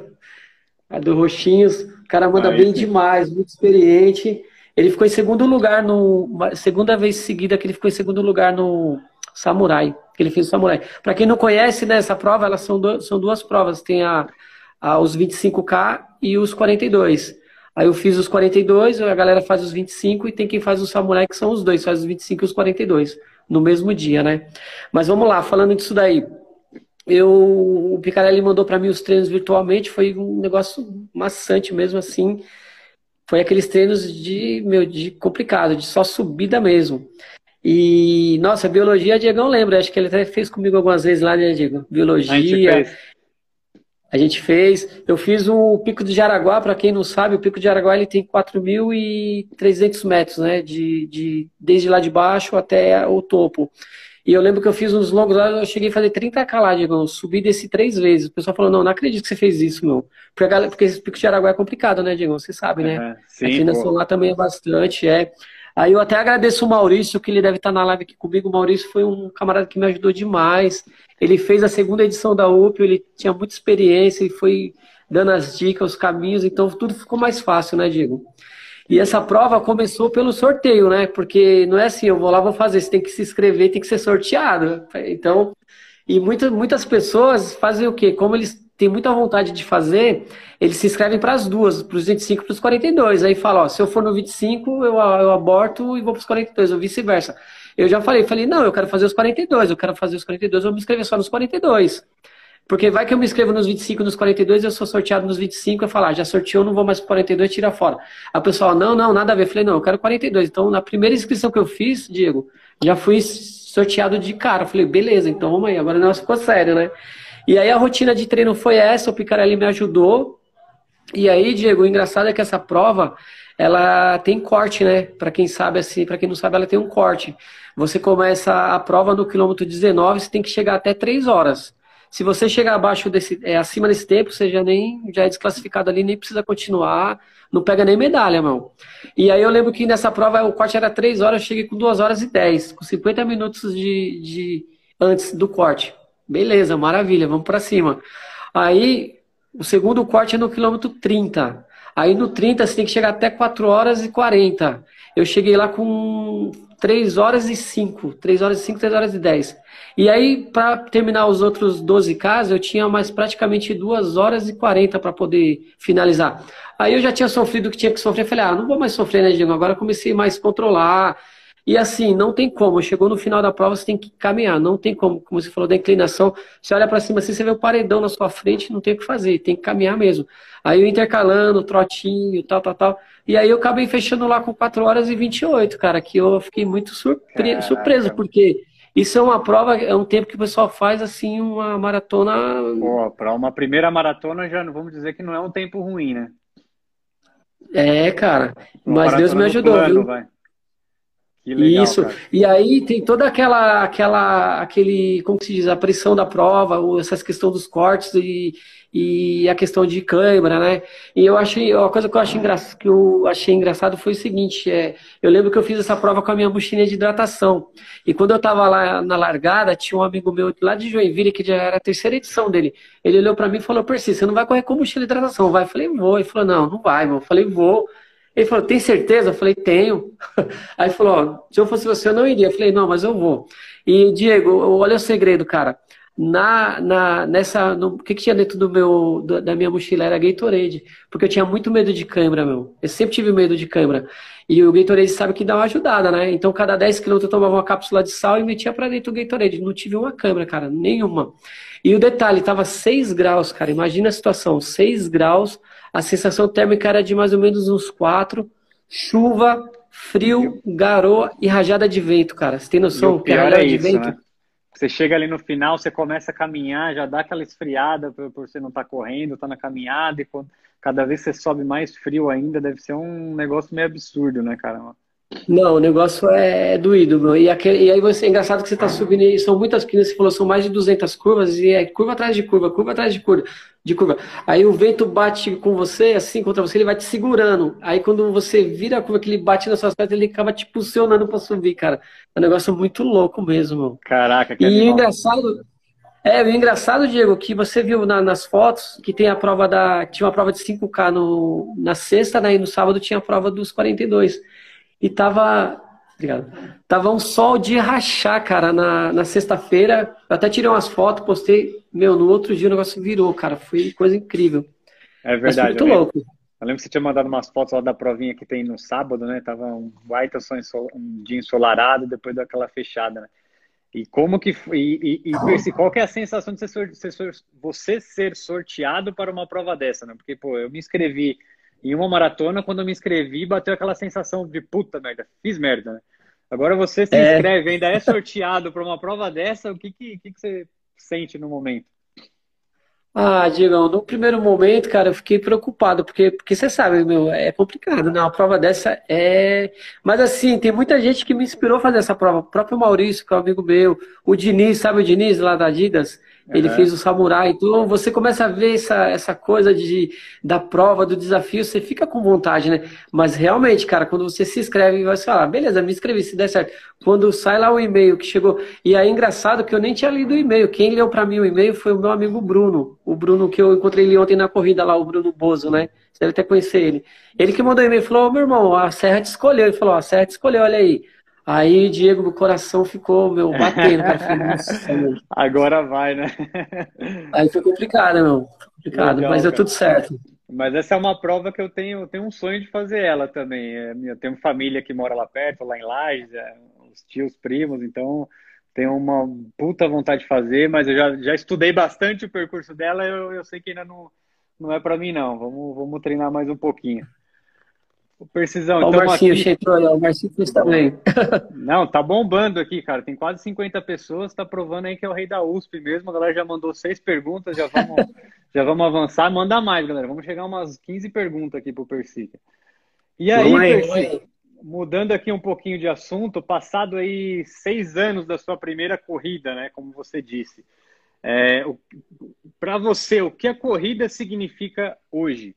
É do Roxinhos. O cara manda ah, bem sim. demais, muito experiente. Ele ficou em segundo lugar no... Segunda vez seguida que ele ficou em segundo lugar no Samurai. Que ele fez o Samurai. Para quem não conhece, né, essa prova, elas são, do, são duas provas. Tem a, a, os vinte e cinco K e os quarenta e dois. Aí eu fiz os quarenta e dois, a galera faz os vinte e cinco e tem quem faz o Samurai, que são os dois, faz os vinte e cinco e os quarenta e dois, no mesmo dia, né? Mas vamos lá, falando disso daí. Eu, o Picarelli mandou para mim os treinos virtualmente, foi um negócio maçante mesmo assim. Foi aqueles treinos de, meu, de complicado, de só subida mesmo. E, nossa, biologia, Diegão lembra, acho que ele até fez comigo algumas vezes lá, né, Diego? Biologia... A gente fez, eu fiz o Pico de Jaraguá, para quem não sabe, o Pico de Jaraguá ele tem quatro mil e trezentos metros, né, de, de, desde lá de baixo até o topo. E eu lembro que eu fiz uns longos lá, eu cheguei a fazer trinta K lá, Diego, subi desse três vezes. O pessoal falou, não, não acredito que você fez isso, meu. Porque, a galera, porque esse Pico de Jaraguá é complicado, né, Diego, você sabe, né? Uhum, sim, a inclinação lá também é bastante, é. Aí eu até agradeço o Maurício, que ele deve estar na live aqui comigo. O Maurício foi um camarada que me ajudou demais. Ele fez a segunda edição da U P, ele tinha muita experiência e foi dando as dicas, os caminhos, então tudo ficou mais fácil, né, Diego? E essa prova começou pelo sorteio, né? Porque não é assim, eu vou lá, vou fazer, você tem que se inscrever, tem que ser sorteado. Então, e muitas, muitas pessoas fazem o quê? Como eles têm muita vontade de fazer, eles se inscrevem para as duas, para os vinte e cinco e para os quarenta e dois. Aí fala, ó, se eu for no vinte e cinco, eu, eu aborto e vou para os quarenta e dois, ou vice-versa. Eu já falei, falei, não, eu quero fazer os quarenta e dois, eu quero fazer os quarenta e dois, eu vou me inscrever só nos quarenta e dois. Porque vai que eu me inscrevo nos vinte e cinco, nos quarenta e dois, eu sou sorteado nos vinte e cinco, eu falo, ah, já sorteou, não vou mais para quarenta e dois, tira fora. A pessoa, não, não, nada a ver. Eu falei, não, eu quero quarenta e dois. Então, na primeira inscrição que eu fiz, Diego, já fui sorteado de cara. Eu falei, beleza, então vamos aí, agora o negócio ficou sério, né? E aí a rotina de treino foi essa, o Picarelli me ajudou. E aí, Diego, o engraçado é que essa prova, ela tem corte, né? Para quem sabe, assim, para quem não sabe, ela tem um corte. Você começa a prova no quilômetro dezenove, você tem que chegar até três horas. Se você chegar abaixo desse, é, acima desse tempo, você já, nem, já é desclassificado ali, nem precisa continuar, não pega nem medalha, mano. E aí eu lembro que nessa prova o corte era três horas, eu cheguei com duas horas e dez, com cinquenta minutos de, de antes do corte. Beleza, maravilha, vamos pra cima. Aí o segundo corte é no quilômetro trinta. Aí no trinta você tem que chegar até quatro horas e quarenta. Eu cheguei lá com três horas e cinco, três horas e cinco, três horas e dez. E aí, para terminar os outros doze Ks, eu tinha mais praticamente duas horas e quarenta para poder finalizar. Aí eu já tinha sofrido o que tinha que sofrer, falei, ah, não vou mais sofrer, né, Diego? Agora eu comecei mais a controlar. E assim, não tem como. Chegou no final da prova, você tem que caminhar. Não tem como. Como você falou da inclinação, você olha para cima assim, você vê o paredão na sua frente, não tem o que fazer. Tem que caminhar mesmo. Aí eu intercalando, trotinho, tal, tal, tal. E aí eu acabei fechando lá com quatro horas e vinte e oito, cara, que eu fiquei muito surpre surpreso, Caraca. porque isso é uma prova, é um tempo que o pessoal faz, assim, uma maratona. Pô, para uma primeira maratona já não vamos dizer que não é um tempo ruim, né? É, cara. Uma Mas Deus maratona me no ajudou, plano, viu? vai. Que legal, Isso. cara. E aí tem toda aquela, aquela, aquele, como que se diz, a pressão da prova, ou essas questão dos cortes e, e a questão de câimbra, né? E eu achei, uma coisa que eu achei engra, que eu achei engraçado foi o seguinte, é, eu lembro que eu fiz essa prova com a minha mochilinha de hidratação. E quando eu tava lá na largada, tinha um amigo meu lá de Joinville, que já era a terceira edição dele. Ele olhou pra mim e falou: Percy, você não vai correr com mochila de hidratação, vai? Eu falei: vou. Ele falou: não, não vai, meu. Eu falei: vou. Ele falou: tem certeza? Eu falei: tenho. Aí falou: ó, se eu fosse você, eu não iria. Eu falei: não, mas eu vou. E, Diego, olha o segredo, cara. Na, na, nessa, no, o que, que tinha dentro do meu, da minha mochila? Era Gatorade. Porque eu tinha muito medo de câimbra, meu. Eu sempre tive medo de câimbra. E o Gatorade sabe que dá uma ajudada, né? Então, cada dez quilômetros eu tomava uma cápsula de sal e metia pra dentro do Gatorade. Não tive uma câimbra, cara, nenhuma. E o detalhe, tava seis graus, cara. Imagina a situação, seis graus. A sensação térmica era de mais ou menos uns quatro. Chuva, frio, garoa e rajada de vento, cara. Você tem E o noção que é pior é rajada de isso, vento? né? Você chega ali no final, você começa a caminhar, já dá aquela esfriada por, por você não estar correndo, tá na caminhada, e quando, cada vez você sobe mais frio ainda, deve ser um negócio meio absurdo, né, cara? Não, o negócio é doído, meu. E, aquele, e aí você, é engraçado que você tá subindo aí, são muitas, que você falou, são mais de duzentas curvas, e é curva atrás de curva, curva atrás de curva, de curva. Aí o vento bate com você, assim, contra você, ele vai te segurando. Aí quando você vira a curva, que ele bate nas suas pernas, ele acaba te impulsionando pra subir, cara. É um negócio muito louco mesmo, meu. Caraca, que E o animal. engraçado, é, o engraçado, Diego, que você viu na- nas fotos que tem a prova da. Tinha uma prova de cinco K no, na sexta, né? E no sábado tinha a prova dos quarenta e dois. E tava. Obrigado. Tava um sol de rachar, cara, na, na sexta-feira. Eu até tirei umas fotos, postei. Meu, no outro dia o negócio virou, cara. Foi coisa incrível. É Mas foi verdade, eu muito lembro. louco. Eu lembro que você tinha mandado umas fotos lá da provinha que tem no sábado, né? Tava um baita sol, ensol- um dia ensolarado, depois daquela fechada, né? E como que foi, e, e, e Percy, qual que é a sensação de ser, sor- ser sor- você ser sorteado para uma prova dessa, né? Porque, pô, eu me inscrevi em uma maratona, quando eu me inscrevi, bateu aquela sensação de puta merda, fiz merda, né? Agora você se É. inscreve, ainda é sorteado para uma prova dessa, o que que, que que você sente no momento? Ah, Diegão, no primeiro momento, cara, eu fiquei preocupado, porque, porque você sabe, meu, é complicado, né? Uma prova dessa é. Mas assim, tem muita gente que me inspirou a fazer essa prova. O próprio Maurício, que é um amigo meu, o Diniz, sabe o Diniz lá da Adidas? Ele fez Aham. o Samurai. Então você começa a ver essa, essa coisa de, da prova, do desafio, você fica com vontade, né? Mas realmente, cara, quando você se inscreve e vai falar, beleza, me inscrevi, se der certo. Quando sai lá o e-mail que chegou. E aí, engraçado que eu nem tinha lido o e-mail. Quem leu pra mim o e-mail foi o meu amigo Bruno. O Bruno que eu encontrei ele ontem na corrida lá, o Bruno Bozo, né? Você deve até conhecer ele. Ele que mandou o e-mail falou: Ô, meu irmão, a Serra te escolheu. Ele falou: a Serra te escolheu, olha aí. Aí, Diego, meu coração ficou, meu, batendo, cara. Eu falei: nossa, meu. Agora vai, né? Aí foi complicado, meu. Foi complicado, mas Legal, deu cara. tudo certo. Mas essa é uma prova que eu tenho, eu tenho um sonho de fazer ela também. É, eu tenho família que mora lá perto, lá em Lages, é, os tios, primos, então tenho uma puta vontade de fazer, mas eu já, já estudei bastante o percurso dela, eu, eu sei que ainda não, não é para mim, não. Vamos, vamos treinar mais um pouquinho. Ô, Precisão, Ó, o estamos Marcinho aqui. chegou aí, ó, o Marcinho fez também. Não, tá bombando aqui, cara. Tem quase cinquenta pessoas, tá provando aí que é o rei da U S P mesmo. A galera já mandou seis perguntas, já vamos, já vamos avançar. Manda mais, galera. Vamos chegar a umas quinze perguntas aqui pro Percy. E Vamos aí, aí, vamos Percy, aí. mudando aqui um pouquinho de assunto, passado aí seis anos da sua primeira corrida, né? Como você disse. É, para você, o que a corrida significa hoje?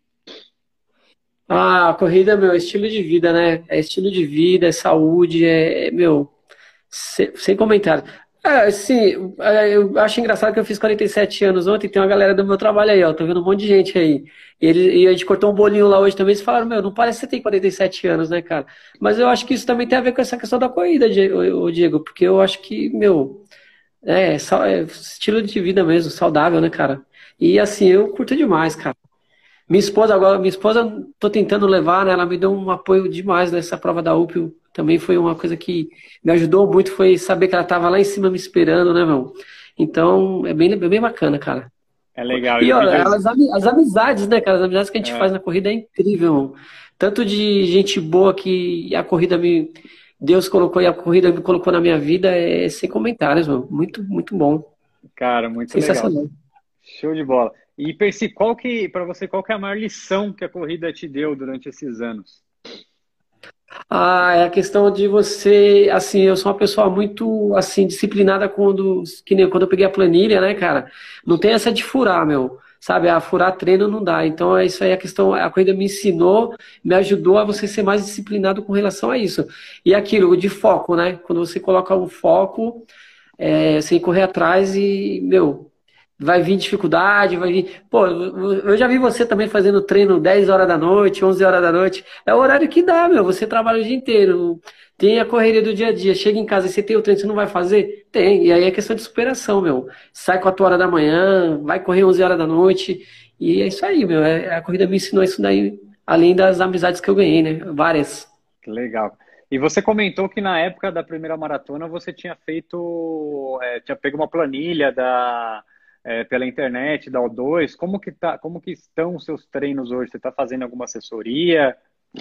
Ah, a corrida, meu, é estilo de vida, né? É estilo de vida, é saúde, é, é, meu, se- sem comentário. É, assim, é, eu acho engraçado que eu fiz quarenta e sete anos ontem, tem uma galera do meu trabalho aí, ó, tô vendo um monte de gente aí. Ele, e a gente cortou um bolinho lá hoje também, eles falaram, meu, não parece que você tem quarenta e sete anos, né, cara? Mas eu acho que isso também tem a ver com essa questão da corrida, Die- ô- ô, Diego, porque eu acho que, meu, é, sa- é estilo de vida mesmo, saudável, né, cara? E assim, eu curto demais, cara. Minha esposa agora, minha esposa, tô tentando levar, né? Ela me deu um apoio demais nessa prova da U P. também foi uma coisa que me ajudou muito, foi saber que ela estava lá em cima me esperando, né, meu? Então, é bem, é bem bacana, cara. É legal. E E, o ó, vídeo. as, ami- as amizades, né, cara? As amizades que a gente faz É, na corrida é incrível, irmão. Tanto de gente boa que a corrida me... Deus colocou e a corrida me colocou na minha vida, é sem comentários, mano. Muito, muito bom. cara, muito legal. Sensacional. Show de bola. E Percy, qual que, para você, qual que é a maior lição que a corrida te deu durante esses anos? Ah, é a questão de você, assim, eu sou uma pessoa muito, assim, disciplinada quando, que nem quando eu peguei a planilha, né, cara? Não tem essa de furar, meu, sabe? A furar treino não dá. Então, é isso aí, a questão, a corrida me ensinou, me ajudou a você ser mais disciplinado com relação a isso. E aquilo de foco, né? Quando você coloca o foco, é, sem correr atrás e, meu, vai vir dificuldade, vai vir. Pô, eu já vi você também fazendo treino dez horas da noite, onze horas da noite. É o horário que dá, meu. Você trabalha o dia inteiro. Tem a correria do dia a dia. Chega em casa e você tem o treino, você não vai fazer? Tem. E aí é questão de superação, meu. Sai quatro horas da manhã, vai correr onze horas da noite. E é isso aí, meu. É, a corrida me ensinou isso daí, além das amizades que eu ganhei, né? Várias. Que legal. E você comentou que na época da primeira maratona você tinha feito, é, tinha pego uma planilha da, é, pela internet da O dois. Como que tá, como que estão os seus treinos hoje? Você está fazendo alguma assessoria?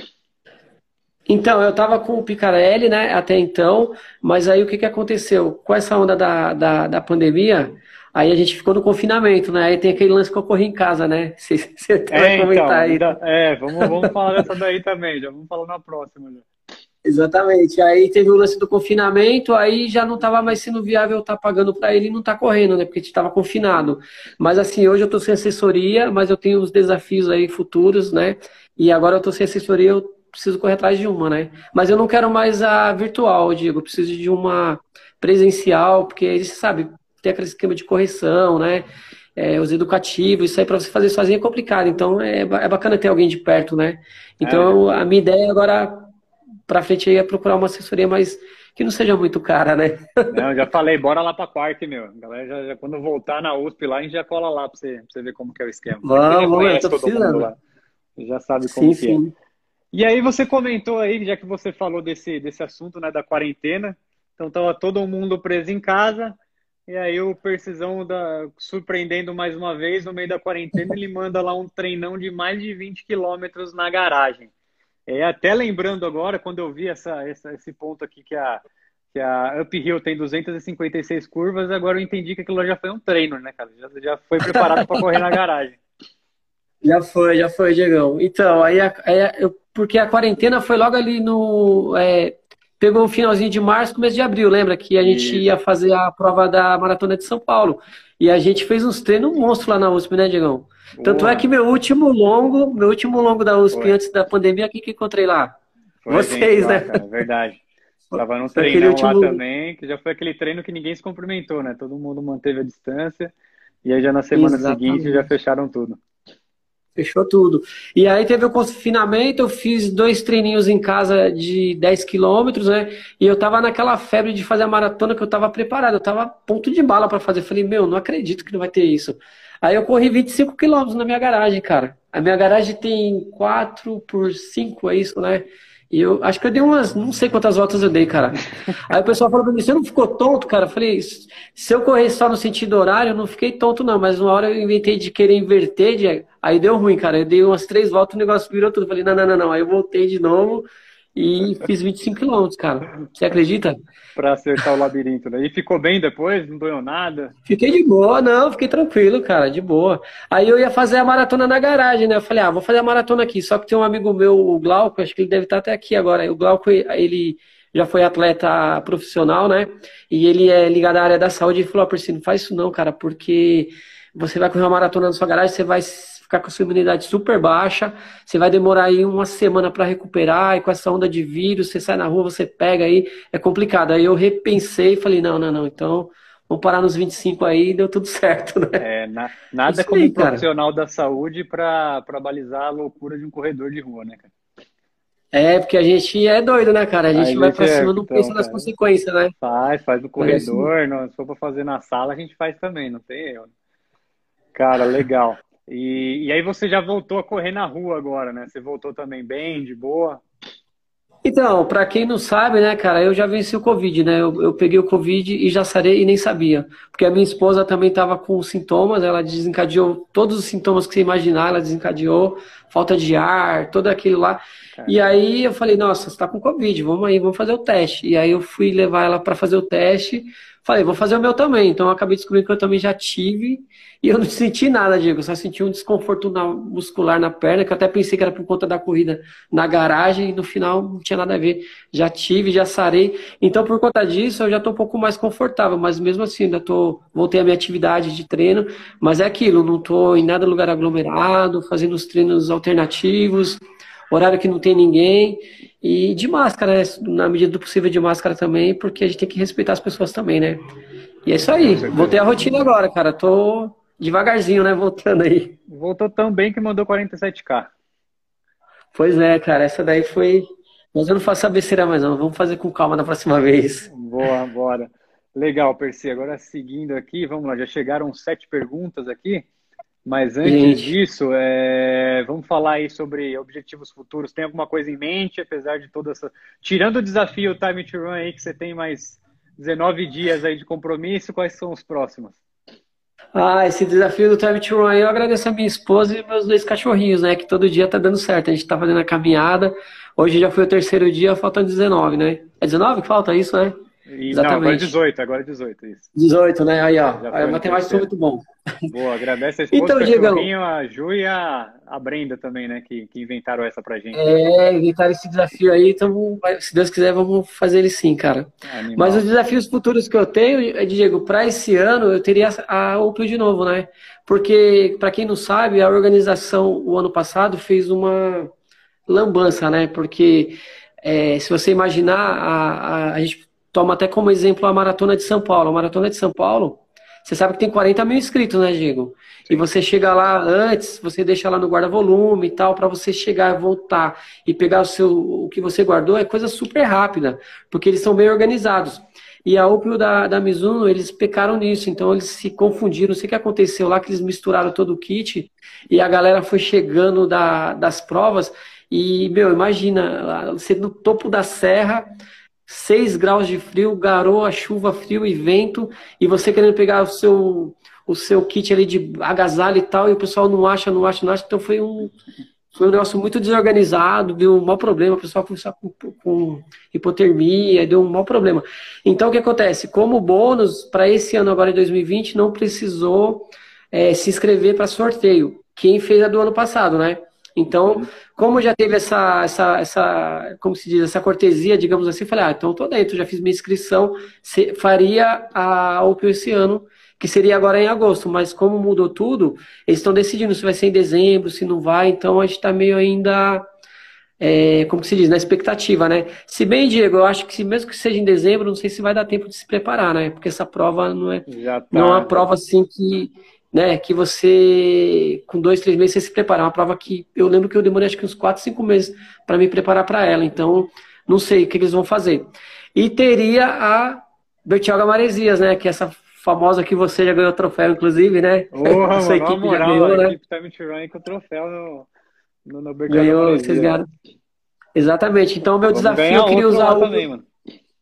Então, eu tava com o Picarelli, né, até então, mas aí o que que aconteceu? Com essa onda da, da, da pandemia, aí a gente ficou no confinamento, né? Aí tem aquele lance que eu corri em casa, né? Você você até vai É, então, comentar aí. ainda, é, vamos, vamos falar dessa daí também, já vamos falar na próxima. Já. Exatamente. Aí teve o lance do confinamento, aí já não estava mais sendo viável estar pagando para ele e não estar correndo, né? Porque a gente estava confinado. Mas assim, hoje eu estou sem assessoria, mas eu tenho uns desafios aí futuros, né? E agora eu estou sem assessoria, eu preciso correr atrás de uma, né? Mas eu não quero mais a virtual, Diego. Eu preciso de uma presencial, porque aí você sabe, tem aquele esquema de correção, né? É, os educativos, isso aí para você fazer sozinho é complicado. Então é, é bacana ter alguém de perto, né? É, já, Então a minha ideia agora para frente aí é procurar uma assessoria, mas que não seja muito cara, né? não, já falei, bora lá para Quark, meu. A galera, já, já- quando voltar na U S P lá, a gente já cola lá para você, pra você ver como que é o esquema. Aqui você já Vamos, vamos, eu conhece tô todo mundo precisando. lá, você já sabe como Sim, que é. sim. E aí você comentou aí, já que você falou desse, desse assunto, né, da quarentena, então tava todo mundo preso em casa, e aí o Percisão da, surpreendendo mais uma vez, no meio da quarentena, ele manda lá um treinão de mais de vinte quilômetros na garagem. É, até lembrando agora, quando eu vi essa, essa, esse ponto aqui que a, que a Uphill tem duzentas e cinquenta e seis curvas, agora eu entendi que aquilo já foi um treino, né, cara? Já, já foi preparado para correr na garagem. Já foi, já foi, Diegão. Então, aí, a- aí a- eu- porque a quarentena foi logo ali no. É, pegou o finalzinho de março, começo de abril, lembra? Que a gente ia Isso. fazer a prova da Maratona de São Paulo. E a gente fez uns treinos monstros lá na U S P, né, Diegão? Tanto é que Porra, meu último longo, meu último longo da U S P foi. antes da pandemia, o que que encontrei lá? Foi a gente Vocês, lá, né? cara, verdade. Tava num Foi aquele treinão lá último. também, que já foi aquele treino que ninguém se cumprimentou, né? Todo mundo manteve a distância, e aí já na semana seguinte já Exatamente. fecharam tudo. Fechou tudo. E aí teve o confinamento, eu fiz dois treininhos em casa de dez quilômetros, né? E eu tava naquela febre de fazer a maratona que eu tava preparado, eu tava ponto de bala para fazer. Falei, meu, não acredito que não vai ter isso. Aí eu corri vinte e cinco quilômetros na minha garagem, cara. A minha garagem tem quatro por cinco, é isso, né? E eu acho que eu dei umas, não sei quantas voltas eu dei, cara. Aí o pessoal falou pra mim, você não ficou tonto, cara? Eu falei, se eu correr só no sentido horário, eu não fiquei tonto, não. Mas uma hora eu inventei de querer inverter, Diego. Aí deu ruim, cara. Eu dei umas três voltas, o negócio virou tudo. Eu falei, não, não, não, não. Aí eu voltei de novo e fiz vinte e cinco quilômetros, cara. Você acredita? Para acertar o labirinto, né? E ficou bem depois, não doeu nada. Fiquei de boa, não, fiquei tranquilo, cara, de boa. Aí eu ia fazer a maratona na garagem, né? Eu falei, ah, vou fazer a maratona aqui. Só que tem um amigo meu, o Glauco, acho que ele deve estar até aqui agora. O Glauco, ele já foi atleta profissional, né? E ele é ligado à área da saúde e falou, Percy, não faz isso não, cara, porque você vai correr uma maratona na sua garagem, você vai ficar com a sua imunidade super baixa, você vai demorar aí uma semana para recuperar, e com essa onda de vírus, você sai na rua, você pega aí, é complicado. Aí eu repensei e falei, não, não, não, então vamos parar nos vinte e cinco aí e deu tudo certo, né? É, na- É nada isso como um aí, cara. profissional da saúde para para balizar a loucura de um corredor de rua, né, cara? É, porque a gente é doido, né, cara? A A gente vai gente pra é, cima, não então, pensa nas cara, consequências, né? faz, faz no Mas é isso aí. corredor, não, se for para fazer na sala, a gente faz também, não tem erro. Cara, legal. E, e aí você já voltou a correr na rua agora, né? Você voltou também bem, de boa. Então, para quem não sabe, né, cara, eu já venci o Covid, né? Eu, eu peguei o Covid e já sarei e nem sabia. Porque a minha esposa também estava com sintomas, ela desencadeou todos os sintomas que você imaginar, ela desencadeou, falta de ar, todo aquilo lá. E Caramba. aí eu falei, nossa, você tá com Covid, vamos aí, vamos fazer o teste. E aí eu fui levar ela para fazer o teste, falei, vou fazer o meu também. Então eu acabei descobrindo que eu também já tive e eu não senti nada, Diego, eu só senti um desconforto na- muscular na perna, que eu até pensei que era por conta da corrida na garagem e no final não tinha nada a ver. Já tive, já sarei. Então, por conta disso, eu já estou um pouco mais confortável, mas mesmo assim, ainda tô, voltei à minha atividade de treino, mas é aquilo, não estou em nada lugar aglomerado, fazendo os treinos alternativos, horário que não tem ninguém, e de máscara, né? Na medida do possível de máscara também, porque a gente tem que respeitar as pessoas também, né? E é isso Com aí, voltei certeza. à rotina agora, cara, tô devagarzinho, né, voltando aí. Voltou tão bem que mandou quarenta e sete K. Pois é, cara, essa daí foi. Mas eu não faço a besteira mais, não. Vamos fazer com calma da próxima vez. Boa, bora. Legal, Percy. Agora seguindo aqui, vamos lá, já chegaram sete perguntas aqui, mas antes Gente, disso, é, vamos falar aí sobre objetivos futuros. Tem alguma coisa em mente, apesar de toda essa. Tirando o desafio Time to Run aí, que você tem mais dezenove dias aí de compromisso, quais são os próximos? ah, esse desafio do Time to Run, eu agradeço a minha esposa e meus dois cachorrinhos, né? Que todo dia tá dando certo. A gente tá fazendo a caminhada. Hoje já foi o terceiro dia, faltam dezenove, né? É dezenove que falta isso, né? E, não, agora é Exatamente. dezoito, agora é dezoito, isso. dezoito, né? Aí, ó. Já Aí, a foi no matemática foi terceiro. muito bom. Boa, agradece a esposa, o Então, Diegão, cachorrinho, a Ju e a, a Brenda também, né? Que, que inventaram essa pra gente aí. é, inventar esse desafio aí, então, vai- se Deus quiser, vamos fazer ele sim, cara. Mas os Animal. desafios futuros que eu tenho, Diego, para esse ano, eu teria a Opel de novo, né? Porque, para quem não sabe, a organização, o ano passado, fez uma lambança, né? Porque, é, se você imaginar, a, a, a gente toma até como exemplo a Maratona de São Paulo. A Maratona de São Paulo, você sabe que tem quarenta mil inscritos, né, Diego? E Sim. você chega lá antes, você deixa lá no guarda-volume e tal, para você chegar e voltar e pegar o seu, o que você guardou, é coisa super rápida, porque eles são bem organizados. E a Opel da, da Mizuno, eles pecaram nisso, então eles se confundiram, não sei o que aconteceu lá, que eles misturaram todo o kit e a galera foi chegando da, das provas e, meu, imagina, lá, você no topo da serra, seis graus de frio, garoa, chuva, frio e vento, e você querendo pegar o seu, o seu kit ali de agasalho e tal, e o pessoal não acha, não acha, não acha. Então foi um, foi um negócio muito desorganizado, deu um mau problema, o pessoal começou com, com hipotermia, deu um mau problema. Então o que acontece? Como bônus, para esse ano agora de dois mil e vinte, não precisou é, se inscrever para sorteio. Quem fez a do ano passado, né? Então, Uhum. como já teve essa, essa, essa, como se diz, essa cortesia, digamos assim, falei, ah, então eu tô dentro, já fiz minha inscrição, se- faria a Opel esse ano, que seria agora em agosto, mas como mudou tudo, eles estão decidindo se vai ser em dezembro, se não vai, então a gente está meio ainda, é, como se diz, na expectativa, né? Se bem, Diego, eu acho que se, mesmo que seja em dezembro, não sei se vai dar tempo de se preparar, né? Porque essa prova não é, Já não é uma tá. prova assim que, né, que você, com dois, três meses, você se prepara. É uma prova que eu lembro que eu demorei acho que uns quatro, cinco meses para me preparar para ela, então não sei o que eles vão fazer. E teria a Bertioga Maresias, né? Que é essa famosa que você já ganhou o troféu, inclusive, né? A Porra, sua mano, uma equipe já moral, a ganhou, né? equipe Time to Run com o troféu no, no, no Bertioga Ganhou, vocês Maresias. ganharam. Exatamente. Então, o meu Vamos desafio, ganhar eu queria outro usar lá o. também, mano.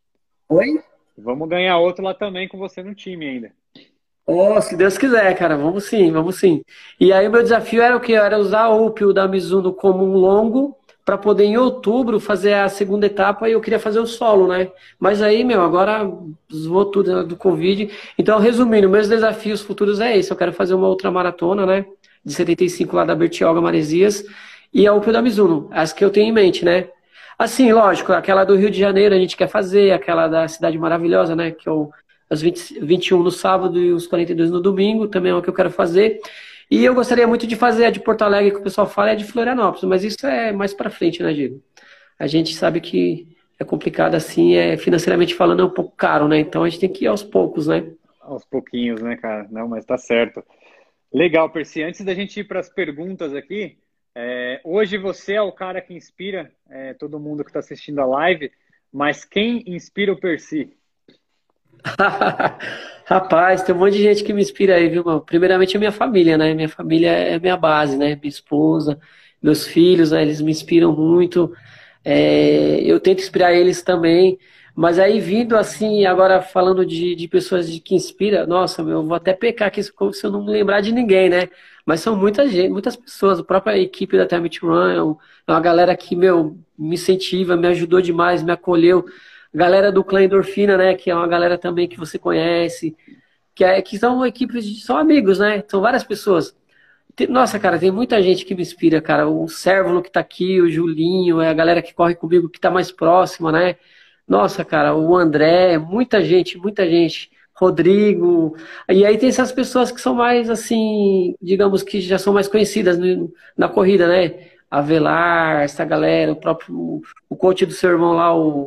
Oi? Vamos ganhar outro lá também com você no time ainda. Oh, se Deus quiser, cara, vamos sim, vamos sim. E aí o meu desafio era o quê? Era usar o Opel da Mizuno como um longo para poder em outubro fazer a segunda etapa e eu queria fazer o solo, né? Mas aí, meu, agora zoou tudo né, do Covid. Então, resumindo, meus desafios futuros é esse. Eu quero fazer uma outra maratona, né? De setenta e cinco lá da Bertioga Maresias e a Opel da Mizuno, as que eu tenho em mente, né? Assim, lógico, aquela do Rio de Janeiro a gente quer fazer, aquela da Cidade Maravilhosa, né? Que eu os vinte, vinte e um no sábado e os quarenta e dois no domingo, também é o que eu quero fazer. E eu gostaria muito de fazer a de Porto Alegre, que o pessoal fala, é de Florianópolis, mas isso é mais para frente, né, Diego? A gente sabe que é complicado assim, é financeiramente falando é um pouco caro, né? Então a gente tem que ir aos poucos, né? Aos pouquinhos, né, cara? Não, mas tá certo. Legal, Percy. Antes da gente ir para as perguntas aqui, é, hoje você é o cara que inspira é, todo mundo que está assistindo a live, mas quem inspira o Percy? Rapaz, tem um monte de gente que me inspira aí, viu, mano? Primeiramente a minha família, né? Minha família é minha base, né? Minha esposa, meus filhos, né? Eles me inspiram muito. É, eu tento inspirar eles também. Mas aí vindo assim, agora falando de, de pessoas de que inspira, nossa, meu, eu vou até pecar aqui se eu não me lembrar de ninguém, né? Mas são muita gente, muitas pessoas, a própria equipe da Time to Run, é um- é uma galera que, meu, me incentiva, me ajudou demais, me acolheu. Galera do Clã Endorfina, né? Que é uma galera também que você conhece, que, é, que são equipes, de, são amigos, né? São várias pessoas. Tem- Nossa, cara, tem muita gente que me inspira, cara. O Sérvulo que tá aqui, o Julinho, é a galera que corre comigo que tá mais próxima, né? Nossa, cara, o André, muita gente, muita gente. Rodrigo. E aí tem essas pessoas que são mais, assim, digamos que já são mais conhecidas no- na corrida, né? Avelar, essa galera, o próprio, o coach do seu irmão lá, o,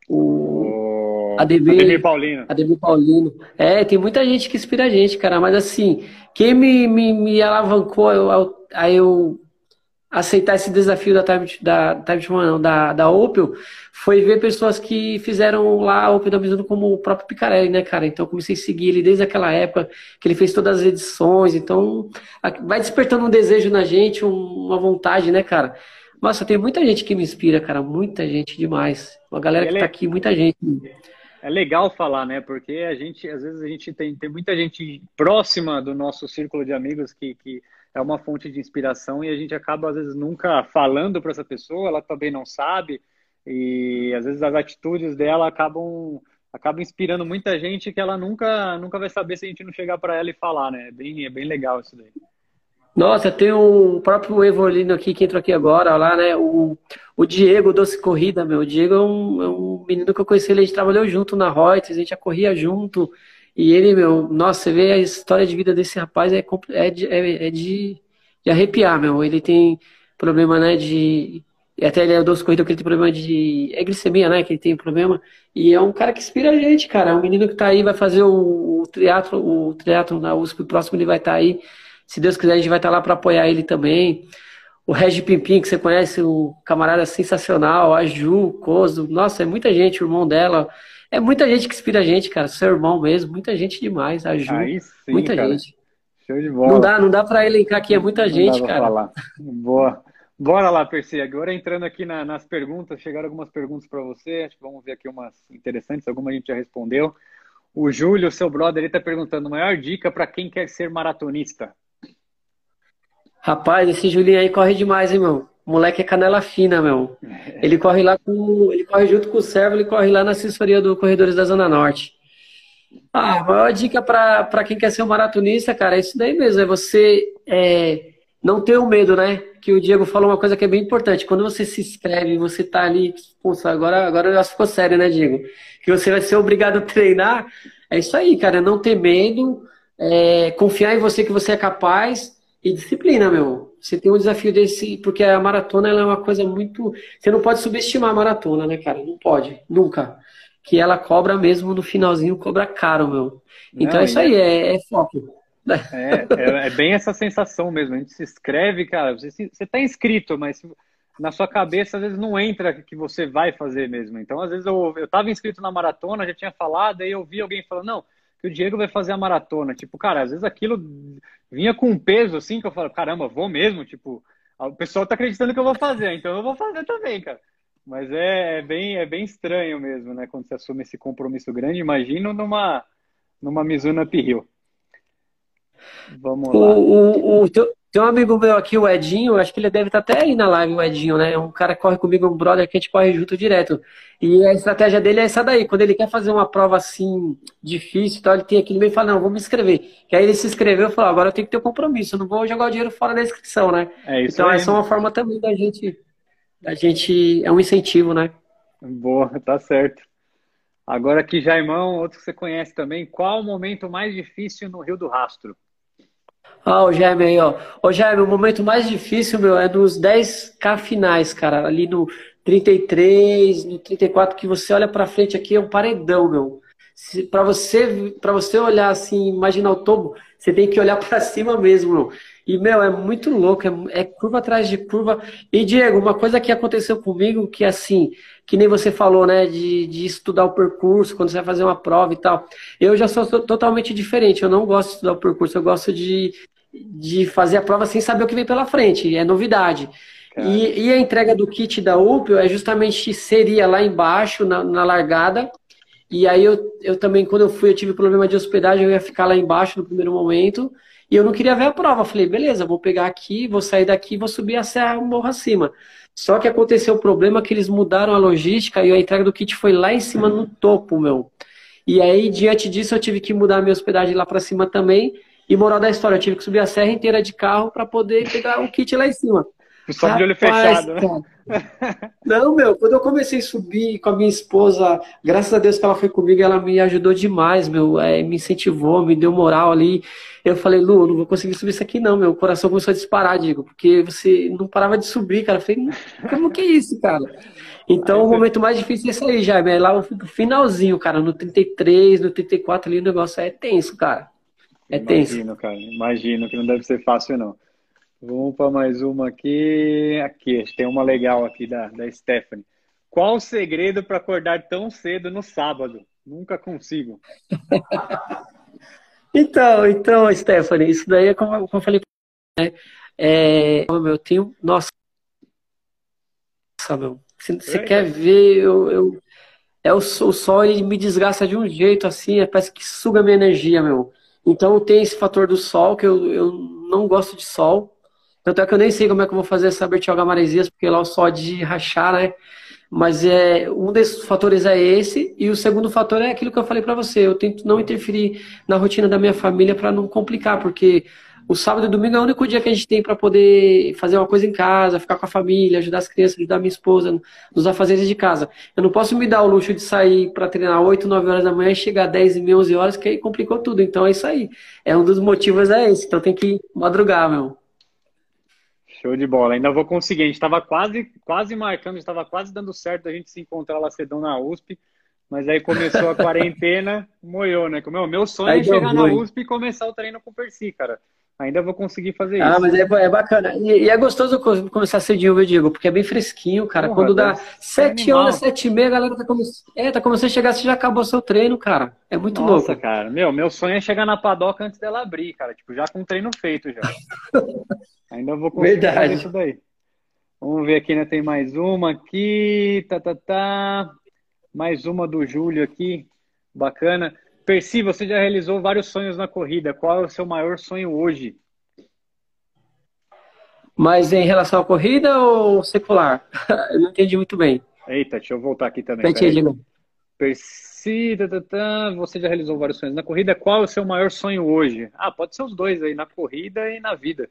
o O Ademir ADB, Paulino. ADB Paulino. É, tem muita gente que inspira a gente, cara. Mas assim, quem me, me, me alavancou eu- eu- a eu aceitar esse desafio da Time, da, Time to Run, não, da, da Opel, foi ver pessoas que fizeram lá a Opel da Mizuno como o próprio Picarelli, né, cara? Então eu comecei a seguir ele desde aquela época que ele fez todas as edições. Então a- vai despertando um desejo na gente, um- uma vontade, né, cara? Nossa, tem muita gente que me inspira, cara. Muita gente demais. Uma E galera que tá ele, aqui, muita gente. é legal falar, né? Porque a gente, às vezes, a gente tem, tem muita gente próxima do nosso círculo de amigos que, que é uma fonte de inspiração e a gente acaba, às vezes, nunca falando para essa pessoa, ela também não sabe, e às vezes as atitudes dela acabam, acabam inspirando muita gente que ela nunca, nunca vai saber se a gente não chegar para ela e falar, né? É bem, é bem legal isso daí. Nossa, tem o próprio Evolino aqui que entrou aqui agora, lá, né? O, o Diego Doce Corrida, meu. O Diego é um, é um menino que eu conheci, ele, a gente trabalhou junto na Reuters, a gente já corria junto. E ele, meu, nossa, você vê a história de vida desse rapaz, é, compl- é, de, é, é de, de arrepiar, meu. Ele tem problema, né, de. E até ele é o Doce Corrida, porque ele tem problema de. É glicemia, né? Que ele tem problema. E é um cara que inspira a gente, cara. É um menino que tá aí, vai fazer o, o triatlo, o triatlo na U S P, o próximo ele vai estar aí. Se Deus quiser, a gente vai estar lá para apoiar ele também. O Regi Pimpim, que você conhece, o camarada sensacional, a Ju, o Coso. Nossa, é muita gente, o irmão dela. É muita gente que inspira a gente, cara. Seu irmão mesmo, muita gente demais. A Ju, Aí sim, muita cara. gente. Show de Não bola. dá, não dá para elencar aqui, é muita Não dá gente, para cara. falar. Boa. Bora lá, Percy. Agora entrando aqui na- nas perguntas, chegaram algumas perguntas para você. Acho que vamos ver aqui umas interessantes, algumas a gente já respondeu. O Júlio, seu brother, ele está perguntando: maior dica para quem quer ser maratonista? Rapaz, esse Julinho aí corre demais, hein, meu? O moleque é canela fina, meu. Ele corre lá com. Ele corre junto com o Servo, ele corre lá na assessoria do Corredores da Zona Norte. Ah, a maior dica para para quem quer ser um maratonista, cara, é isso daí mesmo, é você é, não ter o medo, né? Que o Diego falou uma coisa que é bem importante. Quando você se inscreve, você tá ali, poxa, agora, agora já ficou sério, né, Diego? Que você vai ser obrigado a treinar. É isso aí, cara, não ter medo, é, confiar em você que você é capaz e disciplina, meu. Você tem um desafio desse, porque a maratona ela é uma coisa muito. Você não pode subestimar a maratona, né, cara? Não pode, nunca. Que ela cobra mesmo no finalzinho, cobra caro, meu. Então é Não, isso e aí, é, é, é foco. é, é, é bem essa sensação mesmo. A gente se inscreve, cara. Você, se- você tá inscrito, mas na sua cabeça às vezes não entra que você vai fazer mesmo. Então, às vezes eu, eu tava inscrito na maratona, já tinha falado, aí eu vi alguém falando, não, que o Diego vai fazer a maratona. Tipo, cara, às vezes aquilo vinha com um peso assim que eu falo, caramba, vou mesmo. Tipo, o pessoal tá acreditando que eu vou fazer, então eu vou fazer também, cara. Mas é, é bem, é bem estranho mesmo, né? Quando você assume esse compromisso grande. Imagino numa, numa Mizuno Uphill. Vamos O, lá. o, o, teu, tem um amigo meu aqui, o Edinho, acho que ele deve estar até aí na live, o Edinho, né? Um cara que corre comigo, um brother que a gente corre junto direto. E a estratégia dele é essa daí. Quando ele quer fazer uma prova assim, difícil e tal, ele tem aquele meio e fala, não, vou me inscrever. Que aí ele se inscreveu e falou, agora eu tenho que ter um compromisso, eu não vou jogar o dinheiro fora da inscrição, né? É isso Então aí. essa é uma forma também da gente, da gente, é um incentivo, né? Boa, tá certo. Agora aqui, Jaimão, outro que você conhece também. Qual o momento mais difícil no Rio do Rastro? Ah, o Jaime aí, ó. Ô, Jaime, o momento mais difícil, meu, é nos dez K finais, cara. Ali no trinta e três, no trinta e quatro, que você olha pra frente aqui, é um paredão, meu. Se, pra você, para você olhar assim, imaginar o tobo, você tem que olhar pra cima mesmo, meu. E, meu, é muito louco, é, é curva atrás de curva. E, Diego, uma coisa que aconteceu comigo, que assim, que nem você falou, né, de, de estudar o percurso, quando você vai fazer uma prova e tal. Eu já sou to- totalmente diferente, eu não gosto de estudar o percurso, eu gosto de de fazer a prova sem saber o que vem pela frente, é novidade. Cara. E, e a entrega do kit da U P é justamente, seria lá embaixo, na, na largada, e aí eu, eu também, quando eu fui, eu tive problema de hospedagem, eu ia ficar lá embaixo no primeiro momento, e eu não queria ver a prova. Eu falei, beleza, vou pegar aqui, vou sair daqui, vou subir a serra, morro acima. Só que aconteceu o problema que eles mudaram a logística e a entrega do kit foi lá em cima no topo, meu. E aí, diante disso, eu tive que mudar a minha hospedagem lá pra cima também. E moral da história, eu tive que subir a serra inteira de carro pra poder pegar o kit lá em cima. Só de olho fechado, né? Não, meu, quando eu comecei a subir com a minha esposa, graças a Deus que ela foi comigo, ela me ajudou demais, meu, é, me incentivou, me deu moral ali. Eu falei, Lu, eu não vou conseguir subir isso aqui não, meu, o coração começou a disparar, digo, porque você não parava de subir, cara. Eu falei, como que é isso, cara? Então, aí, o momento mais difícil é esse aí, Jaime, é lá no finalzinho, cara, no trinta e três, no trinta e quatro ali, o negócio é tenso, cara. É tenso. Imagino, cara, imagino que não deve ser fácil, não. Vamos para mais uma aqui. Aqui, tem uma legal aqui da, da Stephanie. Qual o segredo para acordar tão cedo no sábado? Nunca consigo. Então, então, Stephanie, isso daí é como, como eu falei, né? É, eu tenho, nossa, meu, se você quer ver, eu, eu é o, o sol, ele me desgasta de um jeito assim, é, parece que suga minha energia, meu. Então tem esse fator do sol, que eu, eu não gosto de sol. Tanto é que eu nem sei como é que eu vou fazer essa Bertioga Maresias, porque lá o sol é de rachar, né? Mas é, um desses fatores é esse, e o segundo fator é aquilo que eu falei pra você. Eu tento não interferir na rotina da minha família pra não complicar, porque o sábado e domingo é o único dia que a gente tem pra poder fazer uma coisa em casa, ficar com a família, ajudar as crianças, ajudar a minha esposa nos afazeres de casa. Eu não posso me dar o luxo de sair pra treinar oito, nove horas da manhã e chegar dez e meia, onze horas, que aí complicou tudo. Então é isso aí. É um dos motivos é esse. Então tem que madrugar, meu. Show de bola. Ainda vou conseguir. A gente estava quase, quase marcando, estava quase dando certo a gente se encontrar lá cedão na U S P, mas aí começou a quarentena, moiou, né? Meu, meu sonho aí é chegar na U S P e começar o treino com o Percy, cara. Ainda vou conseguir fazer ah, isso. Ah, mas é, é bacana. E, e é gostoso começar cedinho, eu digo, porque é bem fresquinho, cara. Porra, quando dá sete horas, sete e meia, a galera tá, come... é, tá começando a chegar, você já acabou seu treino, cara. É muito Nossa, louco. Nossa, cara. Meu, meu sonho é chegar na padoca antes dela abrir, cara. Tipo, já com o treino feito já. Ainda vou conseguir Verdade. fazer isso daí. Vamos ver aqui, né? Tem mais uma aqui. Tá, tá, tá. Mais uma do Júlio aqui. Bacana. Percy, você já realizou vários sonhos na corrida. Qual é o seu maior sonho hoje? Mas em relação à corrida ou secular? Eu não entendi muito bem. Eita, deixa eu voltar aqui também. Percy, tá, tá, tá. Você já realizou vários sonhos na corrida. Qual é o seu maior sonho hoje? Ah, pode ser os dois aí, na corrida e na vida.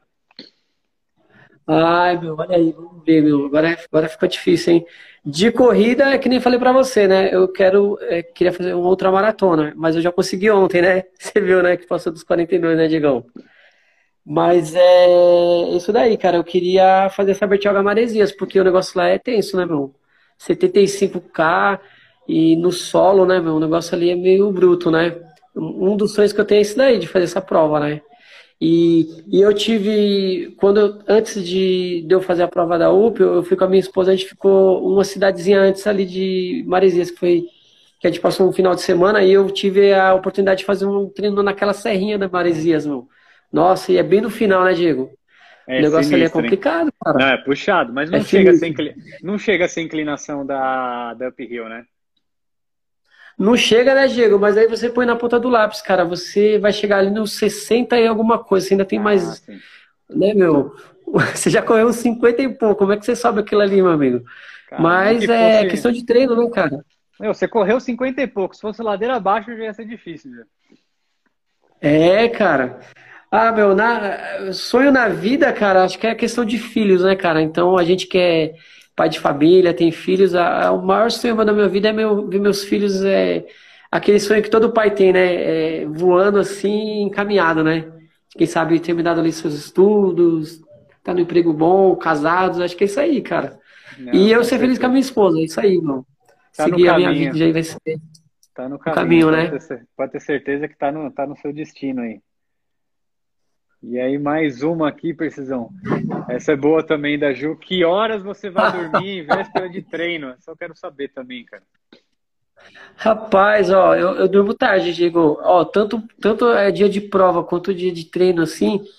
Ai, meu, olha aí, vamos ver, meu. Agora, agora ficou difícil, hein? De corrida, é que nem falei pra você, né? Eu quero, é, queria fazer uma outra maratona, mas eu já consegui ontem, né? Você viu, né? Que passou dos quarenta e dois, né, Digão? Mas é isso daí, cara. Eu queria fazer essa Bertioga Maresias, porque o negócio lá é tenso, né, meu? setenta e cinco K e no solo, né, meu? O negócio ali é meio bruto, né? Um dos sonhos que eu tenho é esse daí, de fazer essa prova, né? E, e eu tive, quando eu, antes de, de eu fazer a prova da U P, eu, eu fui com a minha esposa, a gente ficou uma cidadezinha antes ali de Maresias, que foi, que a gente passou um final de semana, e eu tive a oportunidade de fazer um treino naquela serrinha da Maresias, meu. Nossa, e é bem no final, né, Diego? É, o negócio sinistro, ali é complicado, hein? Cara. Não, é puxado, mas não, é chega, a ser inclin... não chega a ser inclinação da, da uphill, né? Não chega, né, Diego? Mas aí você põe na ponta do lápis, cara. Você vai chegar ali nos sessenta e alguma coisa. Você ainda tem ah, mais. Sim. Né, meu? Você já correu uns cinquenta e pouco. Como é que você sobe aquilo ali, meu amigo? Cara, mas que é fosse... questão de treino, né, cara? Meu, você correu cinquenta e pouco. Se fosse ladeira abaixo, já ia ser difícil, já. É, cara. Ah, meu, na... sonho na vida, cara, acho que é questão de filhos, né, cara? Então a gente quer. Pai de família, tem filhos, a, a, o maior sonho da minha vida é meu, ver meus filhos, é, aquele sonho que todo pai tem, né, é, voando assim, encaminhado, né, quem sabe terminado ali seus estudos, tá no emprego bom, casados, acho que é isso aí, cara. Não, e eu ser certeza. Feliz com a minha esposa, é isso aí, irmão. Tá seguir a minha vida já vai ser tá no caminho, no caminho pode né. Ter, pode ter certeza que tá no, tá no seu destino aí. E aí, mais uma aqui, Precisão. Essa é boa também, da Ju. Que horas você vai dormir em véspera de treino? Só quero saber também, cara. Rapaz, ó, eu, eu durmo tarde, Diego. Ó, tanto, tanto é dia de prova quanto dia de treino, assim,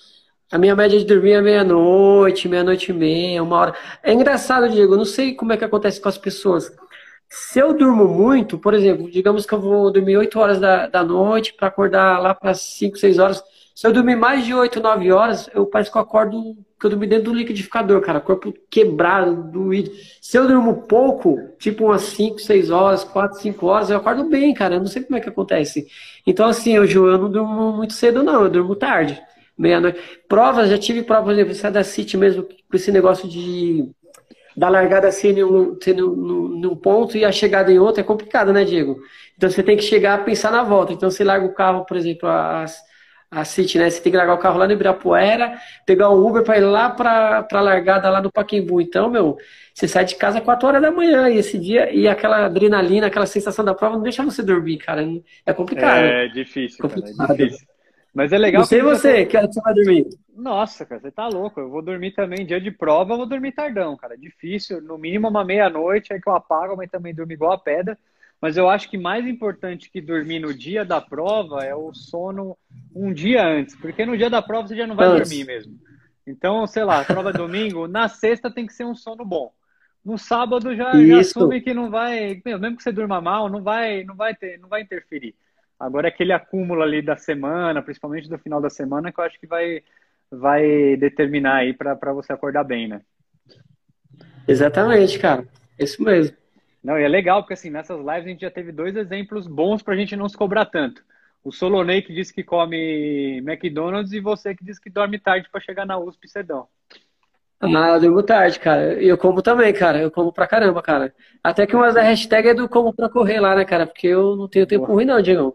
A minha média de dormir é meia-noite, meia-noite e meia, uma hora. É engraçado, Diego, eu não sei como é que acontece com as pessoas. Se eu durmo muito, por exemplo, digamos que eu vou dormir oito horas da, da noite para acordar lá para cinco, seis horas. Se eu dormir mais de oito, nove horas, eu parece que eu acordo, que eu dormi dentro do liquidificador, cara. Corpo quebrado, doído. Se eu durmo pouco, tipo umas cinco, seis horas, quatro, cinco horas, eu acordo bem, cara. Eu não sei como é que acontece. Então, assim, eu, Ju, eu não durmo muito cedo, não. Eu durmo tarde, meia-noite. Provas, já tive prova, por exemplo, essa da City mesmo, com esse negócio de da largada assim num, num, num num ponto e a chegada em outro é complicado, né, Diego? Então você tem que chegar a pensar na volta. Então você larga o carro, por exemplo, a, a City, né? Você tem que largar o carro lá no Ibirapuera, pegar um Uber para ir lá para a largada lá no Pacaembu. Então, meu, você sai de casa quatro horas da manhã e esse dia, e aquela adrenalina, aquela sensação da prova não deixa você dormir, cara. É complicado. É difícil, cara, é Complicado. difícil. Mas é Não legal que a sei gente já você, teve. que hora que você vai dormir? Nossa, cara, você tá louco. Eu vou dormir também. Dia de prova, eu vou dormir tardão, cara. Difícil. No mínimo uma meia-noite, aí que eu apago, mas também durmo igual a pedra. Mas eu acho que mais importante que dormir no dia da prova é o sono um dia antes. Porque no dia da prova você já não vai dormir Antes. mesmo. Então, sei lá, prova é domingo, na sexta tem que ser um sono bom. No sábado já, já Isso. assume que não vai, meu, mesmo que você durma mal, não vai, não vai ter, não vai interferir. Agora é aquele acúmulo ali da semana, principalmente do final da semana, que eu acho que vai, vai determinar aí para você acordar bem, né? Exatamente, cara. Isso mesmo. Não, e é legal, porque assim, nessas lives a gente já teve dois exemplos bons para a gente não se cobrar tanto. O Solonei que disse que come McDonald's e você que disse que dorme tarde para chegar na U S P cedão. Ah, eu durmo tarde, cara. E eu como também, cara. Eu como pra caramba, cara. Até que uma da hashtag é do como pra correr lá, né, cara? Porque eu não tenho tempo Boa. ruim, não, Diego.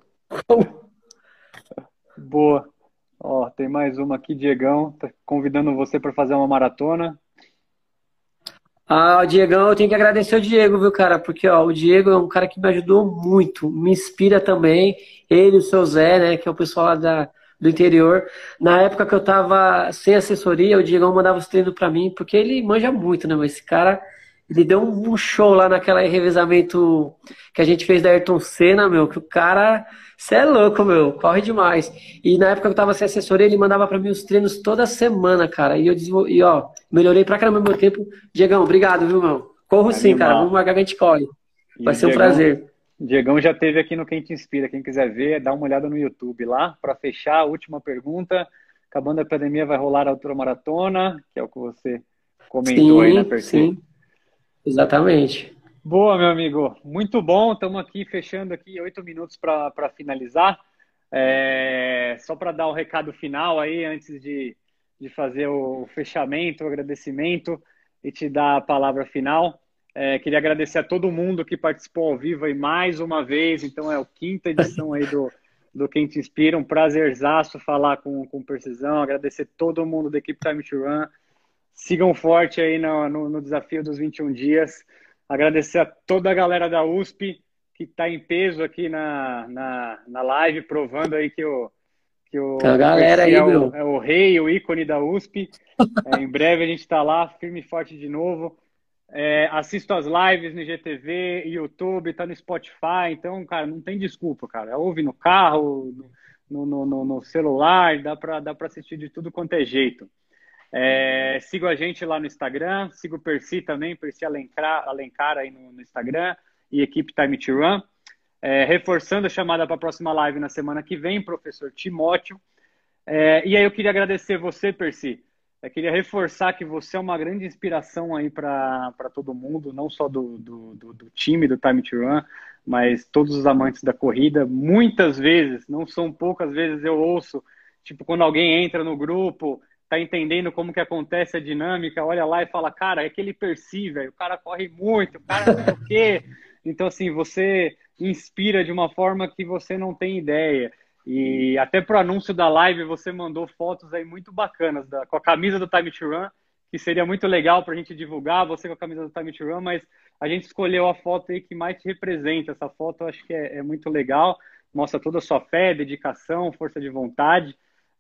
Boa. Ó, tem mais uma aqui, Diegão, tá convidando você para fazer uma maratona. Ah, o Diegão, eu tenho que agradecer o Diego, viu, cara? Porque, ó, o Diego é um cara que me ajudou muito, me inspira também. Ele, o seu Zé, né, que é o pessoal lá da, do interior. Na época que eu tava sem assessoria, o Diegão mandava os treinos pra mim, porque ele manja muito, né, mas esse cara, ele deu um show lá naquela revezamento que a gente fez da Ayrton Senna, meu, que o cara, cê é louco, meu, corre demais. E na época que eu tava sem assessoria, ele mandava pra mim os treinos toda semana, cara. E eu, desenvol... e, ó, melhorei pra caramba meu tempo. Diegão, obrigado, viu, meu? Corro sim, cara. Vamos Animal. marcar que a gente corre. E Vai o ser um Diegão, prazer. Diegão já teve aqui no Quem Te Inspira. Quem quiser ver, dá uma olhada no YouTube lá. Para fechar, a última pergunta. Acabando a pandemia, vai rolar a ultramaratona, que é o que você comentou aí, né, Sim, Percy? sim, exatamente. Boa, meu amigo. Muito bom. Estamos aqui fechando aqui oito minutos para finalizar. É, só para dar o recado final aí, antes de, de fazer o fechamento, o agradecimento e te dar a palavra final. É, queria agradecer a todo mundo que participou ao vivo aí mais uma vez. Então, é a quinta edição aí do, do Quem Te Inspira. Um prazerzaço falar com, com precisão. Agradecer todo mundo da equipe Time to Run. Sigam forte aí no, no, no desafio dos vinte e um dias. Agradecer a toda a galera da U S P que está em peso aqui na, na, na live, provando aí que o, que Então, a o, o galera Percy aí, é o, meu. é o rei, o ícone da U S P. É, em breve a gente está lá, firme e forte de novo. É, assisto as lives no I G T V, YouTube, tá no Spotify. Então, cara, não tem desculpa, cara. Ouve no carro, no, no, no, no celular, dá para dá para assistir de tudo quanto é jeito. É, siga a gente lá no Instagram, siga o Percy também, Percy Alencar, Alencar aí no, no Instagram e equipe Time to Run. É, reforçando a chamada para a próxima live na semana que vem, professor Timóteo. É, e aí eu queria agradecer você, Percy. Eu queria reforçar que você é uma grande inspiração aí para todo mundo, não só do, do, do, do time do Time to Run, mas todos os amantes da corrida. Muitas vezes, não são poucas vezes, eu ouço, tipo, quando alguém entra no grupo, tá entendendo como que acontece a dinâmica, olha lá e fala, cara, é aquele Percy, velho, o cara corre muito, o cara não sei o quê. Então, assim, você inspira de uma forma que você não tem ideia. E até para o anúncio da live você mandou fotos aí muito bacanas da, com a camisa do Time to Run, que seria muito legal para a gente divulgar, você com a camisa do Time to Run, mas a gente escolheu a foto aí que mais te representa. Essa foto eu acho que é, é muito legal, mostra toda a sua fé, dedicação, força de vontade.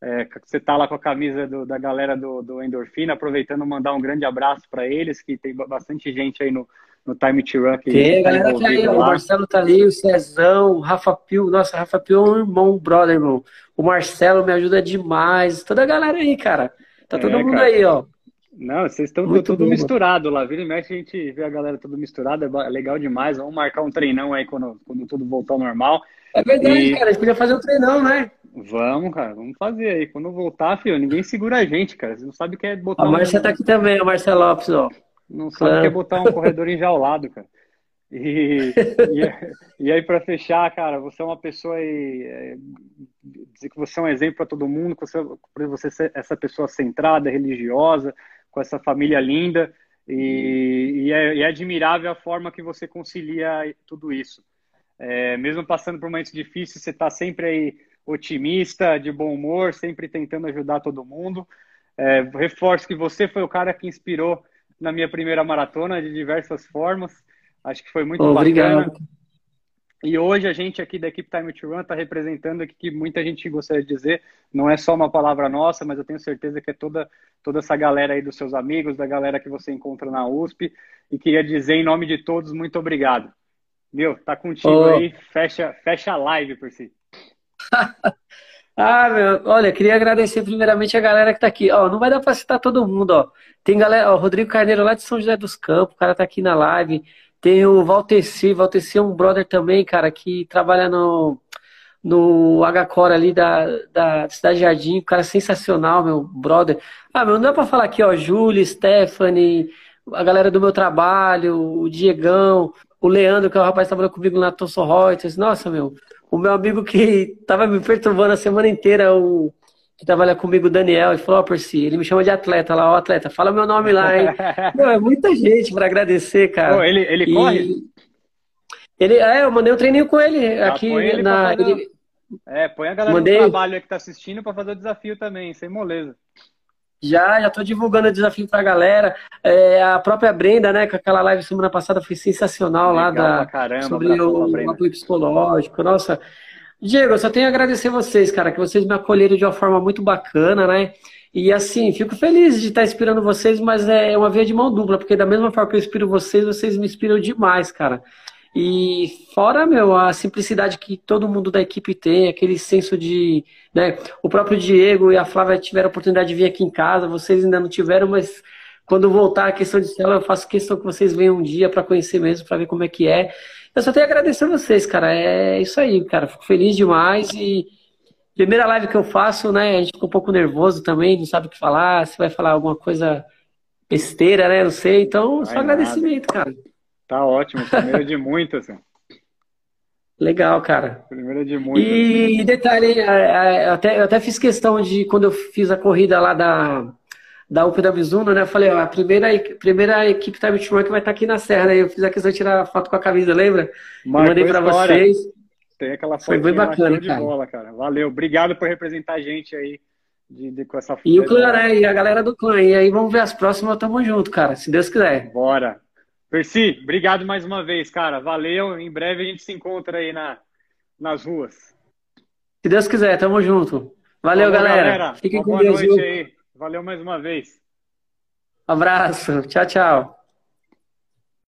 É, você tá lá com a camisa do, da galera do, do Endorfina, aproveitando mandar um grande abraço para eles, que tem bastante gente aí no, no Time to Run que Tem, a está galera tá aí, envolvida ó, o lá. Marcelo tá ali, o Cezão, o Rafa Pio, nossa, Rafa Pio é um irmão, um brother, irmão. O Marcelo me ajuda demais, toda a galera aí, cara. Tá todo É, mundo cara. aí, ó. Não, vocês estão Muito tudo bom, mano. misturado lá. Vira e mexe, a gente vê a galera tudo misturada, é ba- é legal demais. Vamos marcar um treinão aí quando, quando tudo voltar ao normal. É verdade, E cara, a gente podia fazer um treinão, né? vamos, cara, vamos fazer aí. Quando voltar, filho, ninguém segura a gente, cara. Você não sabe o que é A botar Márcia tá um, aqui também, a Márcia Lopes, ó. não sabe o que é Clã. botar um corredor enjaulado, cara. E, e, e aí, para fechar, cara, você é uma pessoa aí, é, dizer que você é um exemplo para todo mundo, que você, por você ser essa pessoa centrada, religiosa, com essa família linda, e, e, é, e é admirável a forma que você concilia tudo isso. É, mesmo passando por momentos difíceis, você está sempre aí otimista, de bom humor, sempre tentando ajudar todo mundo. É, reforço que você foi o cara que inspirou na minha primeira maratona de diversas formas. Acho que foi muito Obrigado. bacana. E hoje a gente aqui da equipe Time to Run está representando aqui que muita gente gostaria de dizer, não é só uma palavra nossa, mas eu tenho certeza que é toda, toda essa galera aí dos seus amigos, da galera que você encontra na U S P, e queria dizer em nome de todos, muito obrigado. Meu, tá contigo Ô, aí, fecha, fecha a live por si. ah, meu, olha, queria agradecer primeiramente a galera que tá aqui. Ó, não vai dar pra citar todo mundo, ó. Tem galera, ó, Rodrigo Carneiro lá de São José dos Campos, o cara tá aqui na live. Tem o Valteci, Valteci é um brother também, cara, que trabalha no, no H-Core ali da, da Cidade Jardim, um cara sensacional, meu brother. Ah, meu, não dá pra falar aqui, ó, Júlio, Stephanie, a galera do meu trabalho, o Diegão, o Leandro, que é o rapaz que trabalhou comigo na Thomson Reuters. Nossa, meu, o meu amigo que tava me perturbando a semana inteira, o que trabalha comigo, o Daniel, ele falou, ó, Percy, ele me chama de atleta lá, ó, atleta, fala meu nome lá, hein? Meu, é muita gente para agradecer, Ô, cara. ele, ele corre? E ele, é, eu mandei um treininho com ele Já põe aqui ele para na, fazer. ele, É, põe a galera do mandei. trabalho aí que tá assistindo para fazer o desafio também, sem moleza. Já, já tô divulgando o desafio pra galera. É, a própria Brenda, né, com aquela live semana passada foi sensacional lá Legal pra da, caramba, sobre abração pra o Brenda. apoio psicológico. Nossa, Diego, eu só tenho a agradecer vocês, cara, que vocês me acolheram de uma forma muito bacana, né? E assim, fico feliz de estar inspirando vocês, mas é uma via de mão dupla, porque da mesma forma que eu inspiro vocês, vocês me inspiram demais, cara. E fora, meu, a simplicidade que todo mundo da equipe tem, aquele senso de, né, o próprio Diego e a Flávia tiveram a oportunidade de vir aqui em casa, vocês ainda não tiveram, mas quando voltar a questão de célula, eu faço questão que vocês venham um dia para conhecer mesmo, para ver como é que é. Eu só tenho a agradecer a vocês, cara. É isso aí, cara. Fico feliz demais e primeira live que eu faço, né? A gente fica um pouco nervoso também, não sabe o que falar, se vai falar alguma coisa besteira, né? Não sei. Então, só Vai nada. agradecimento, cara. Tá ótimo, primeiro de muitas, assim. Legal, cara. Primeiro de muitas. E detalhe, é, é, eu até, eu até fiz questão de, quando eu fiz a corrida lá da, da U P da Mizuno, né? Eu falei, ó, a primeira, primeira equipe Time to Run que vai estar aqui na Serra, né? Eu fiz a questão de tirar foto com a camisa, lembra? Eu mandei Marcou pra história. vocês. Tem aquela Foi bem fotinha lá, bacana, show de cara. bola, cara. Valeu. Obrigado por representar a gente aí de, de- com essa. E o clã, essa- né? E a galera do clã. E aí vamos ver as próximas, tamo junto, cara, se Deus quiser. Bora. Percy, obrigado mais uma vez, cara. Valeu. Em breve a gente se encontra aí na, nas ruas. Se Deus quiser, tamo junto. Valeu, Falou, galera. galera. Fiquem Uma com boa Deus, noite viu? aí. Valeu mais uma vez. Abraço. Tchau, tchau.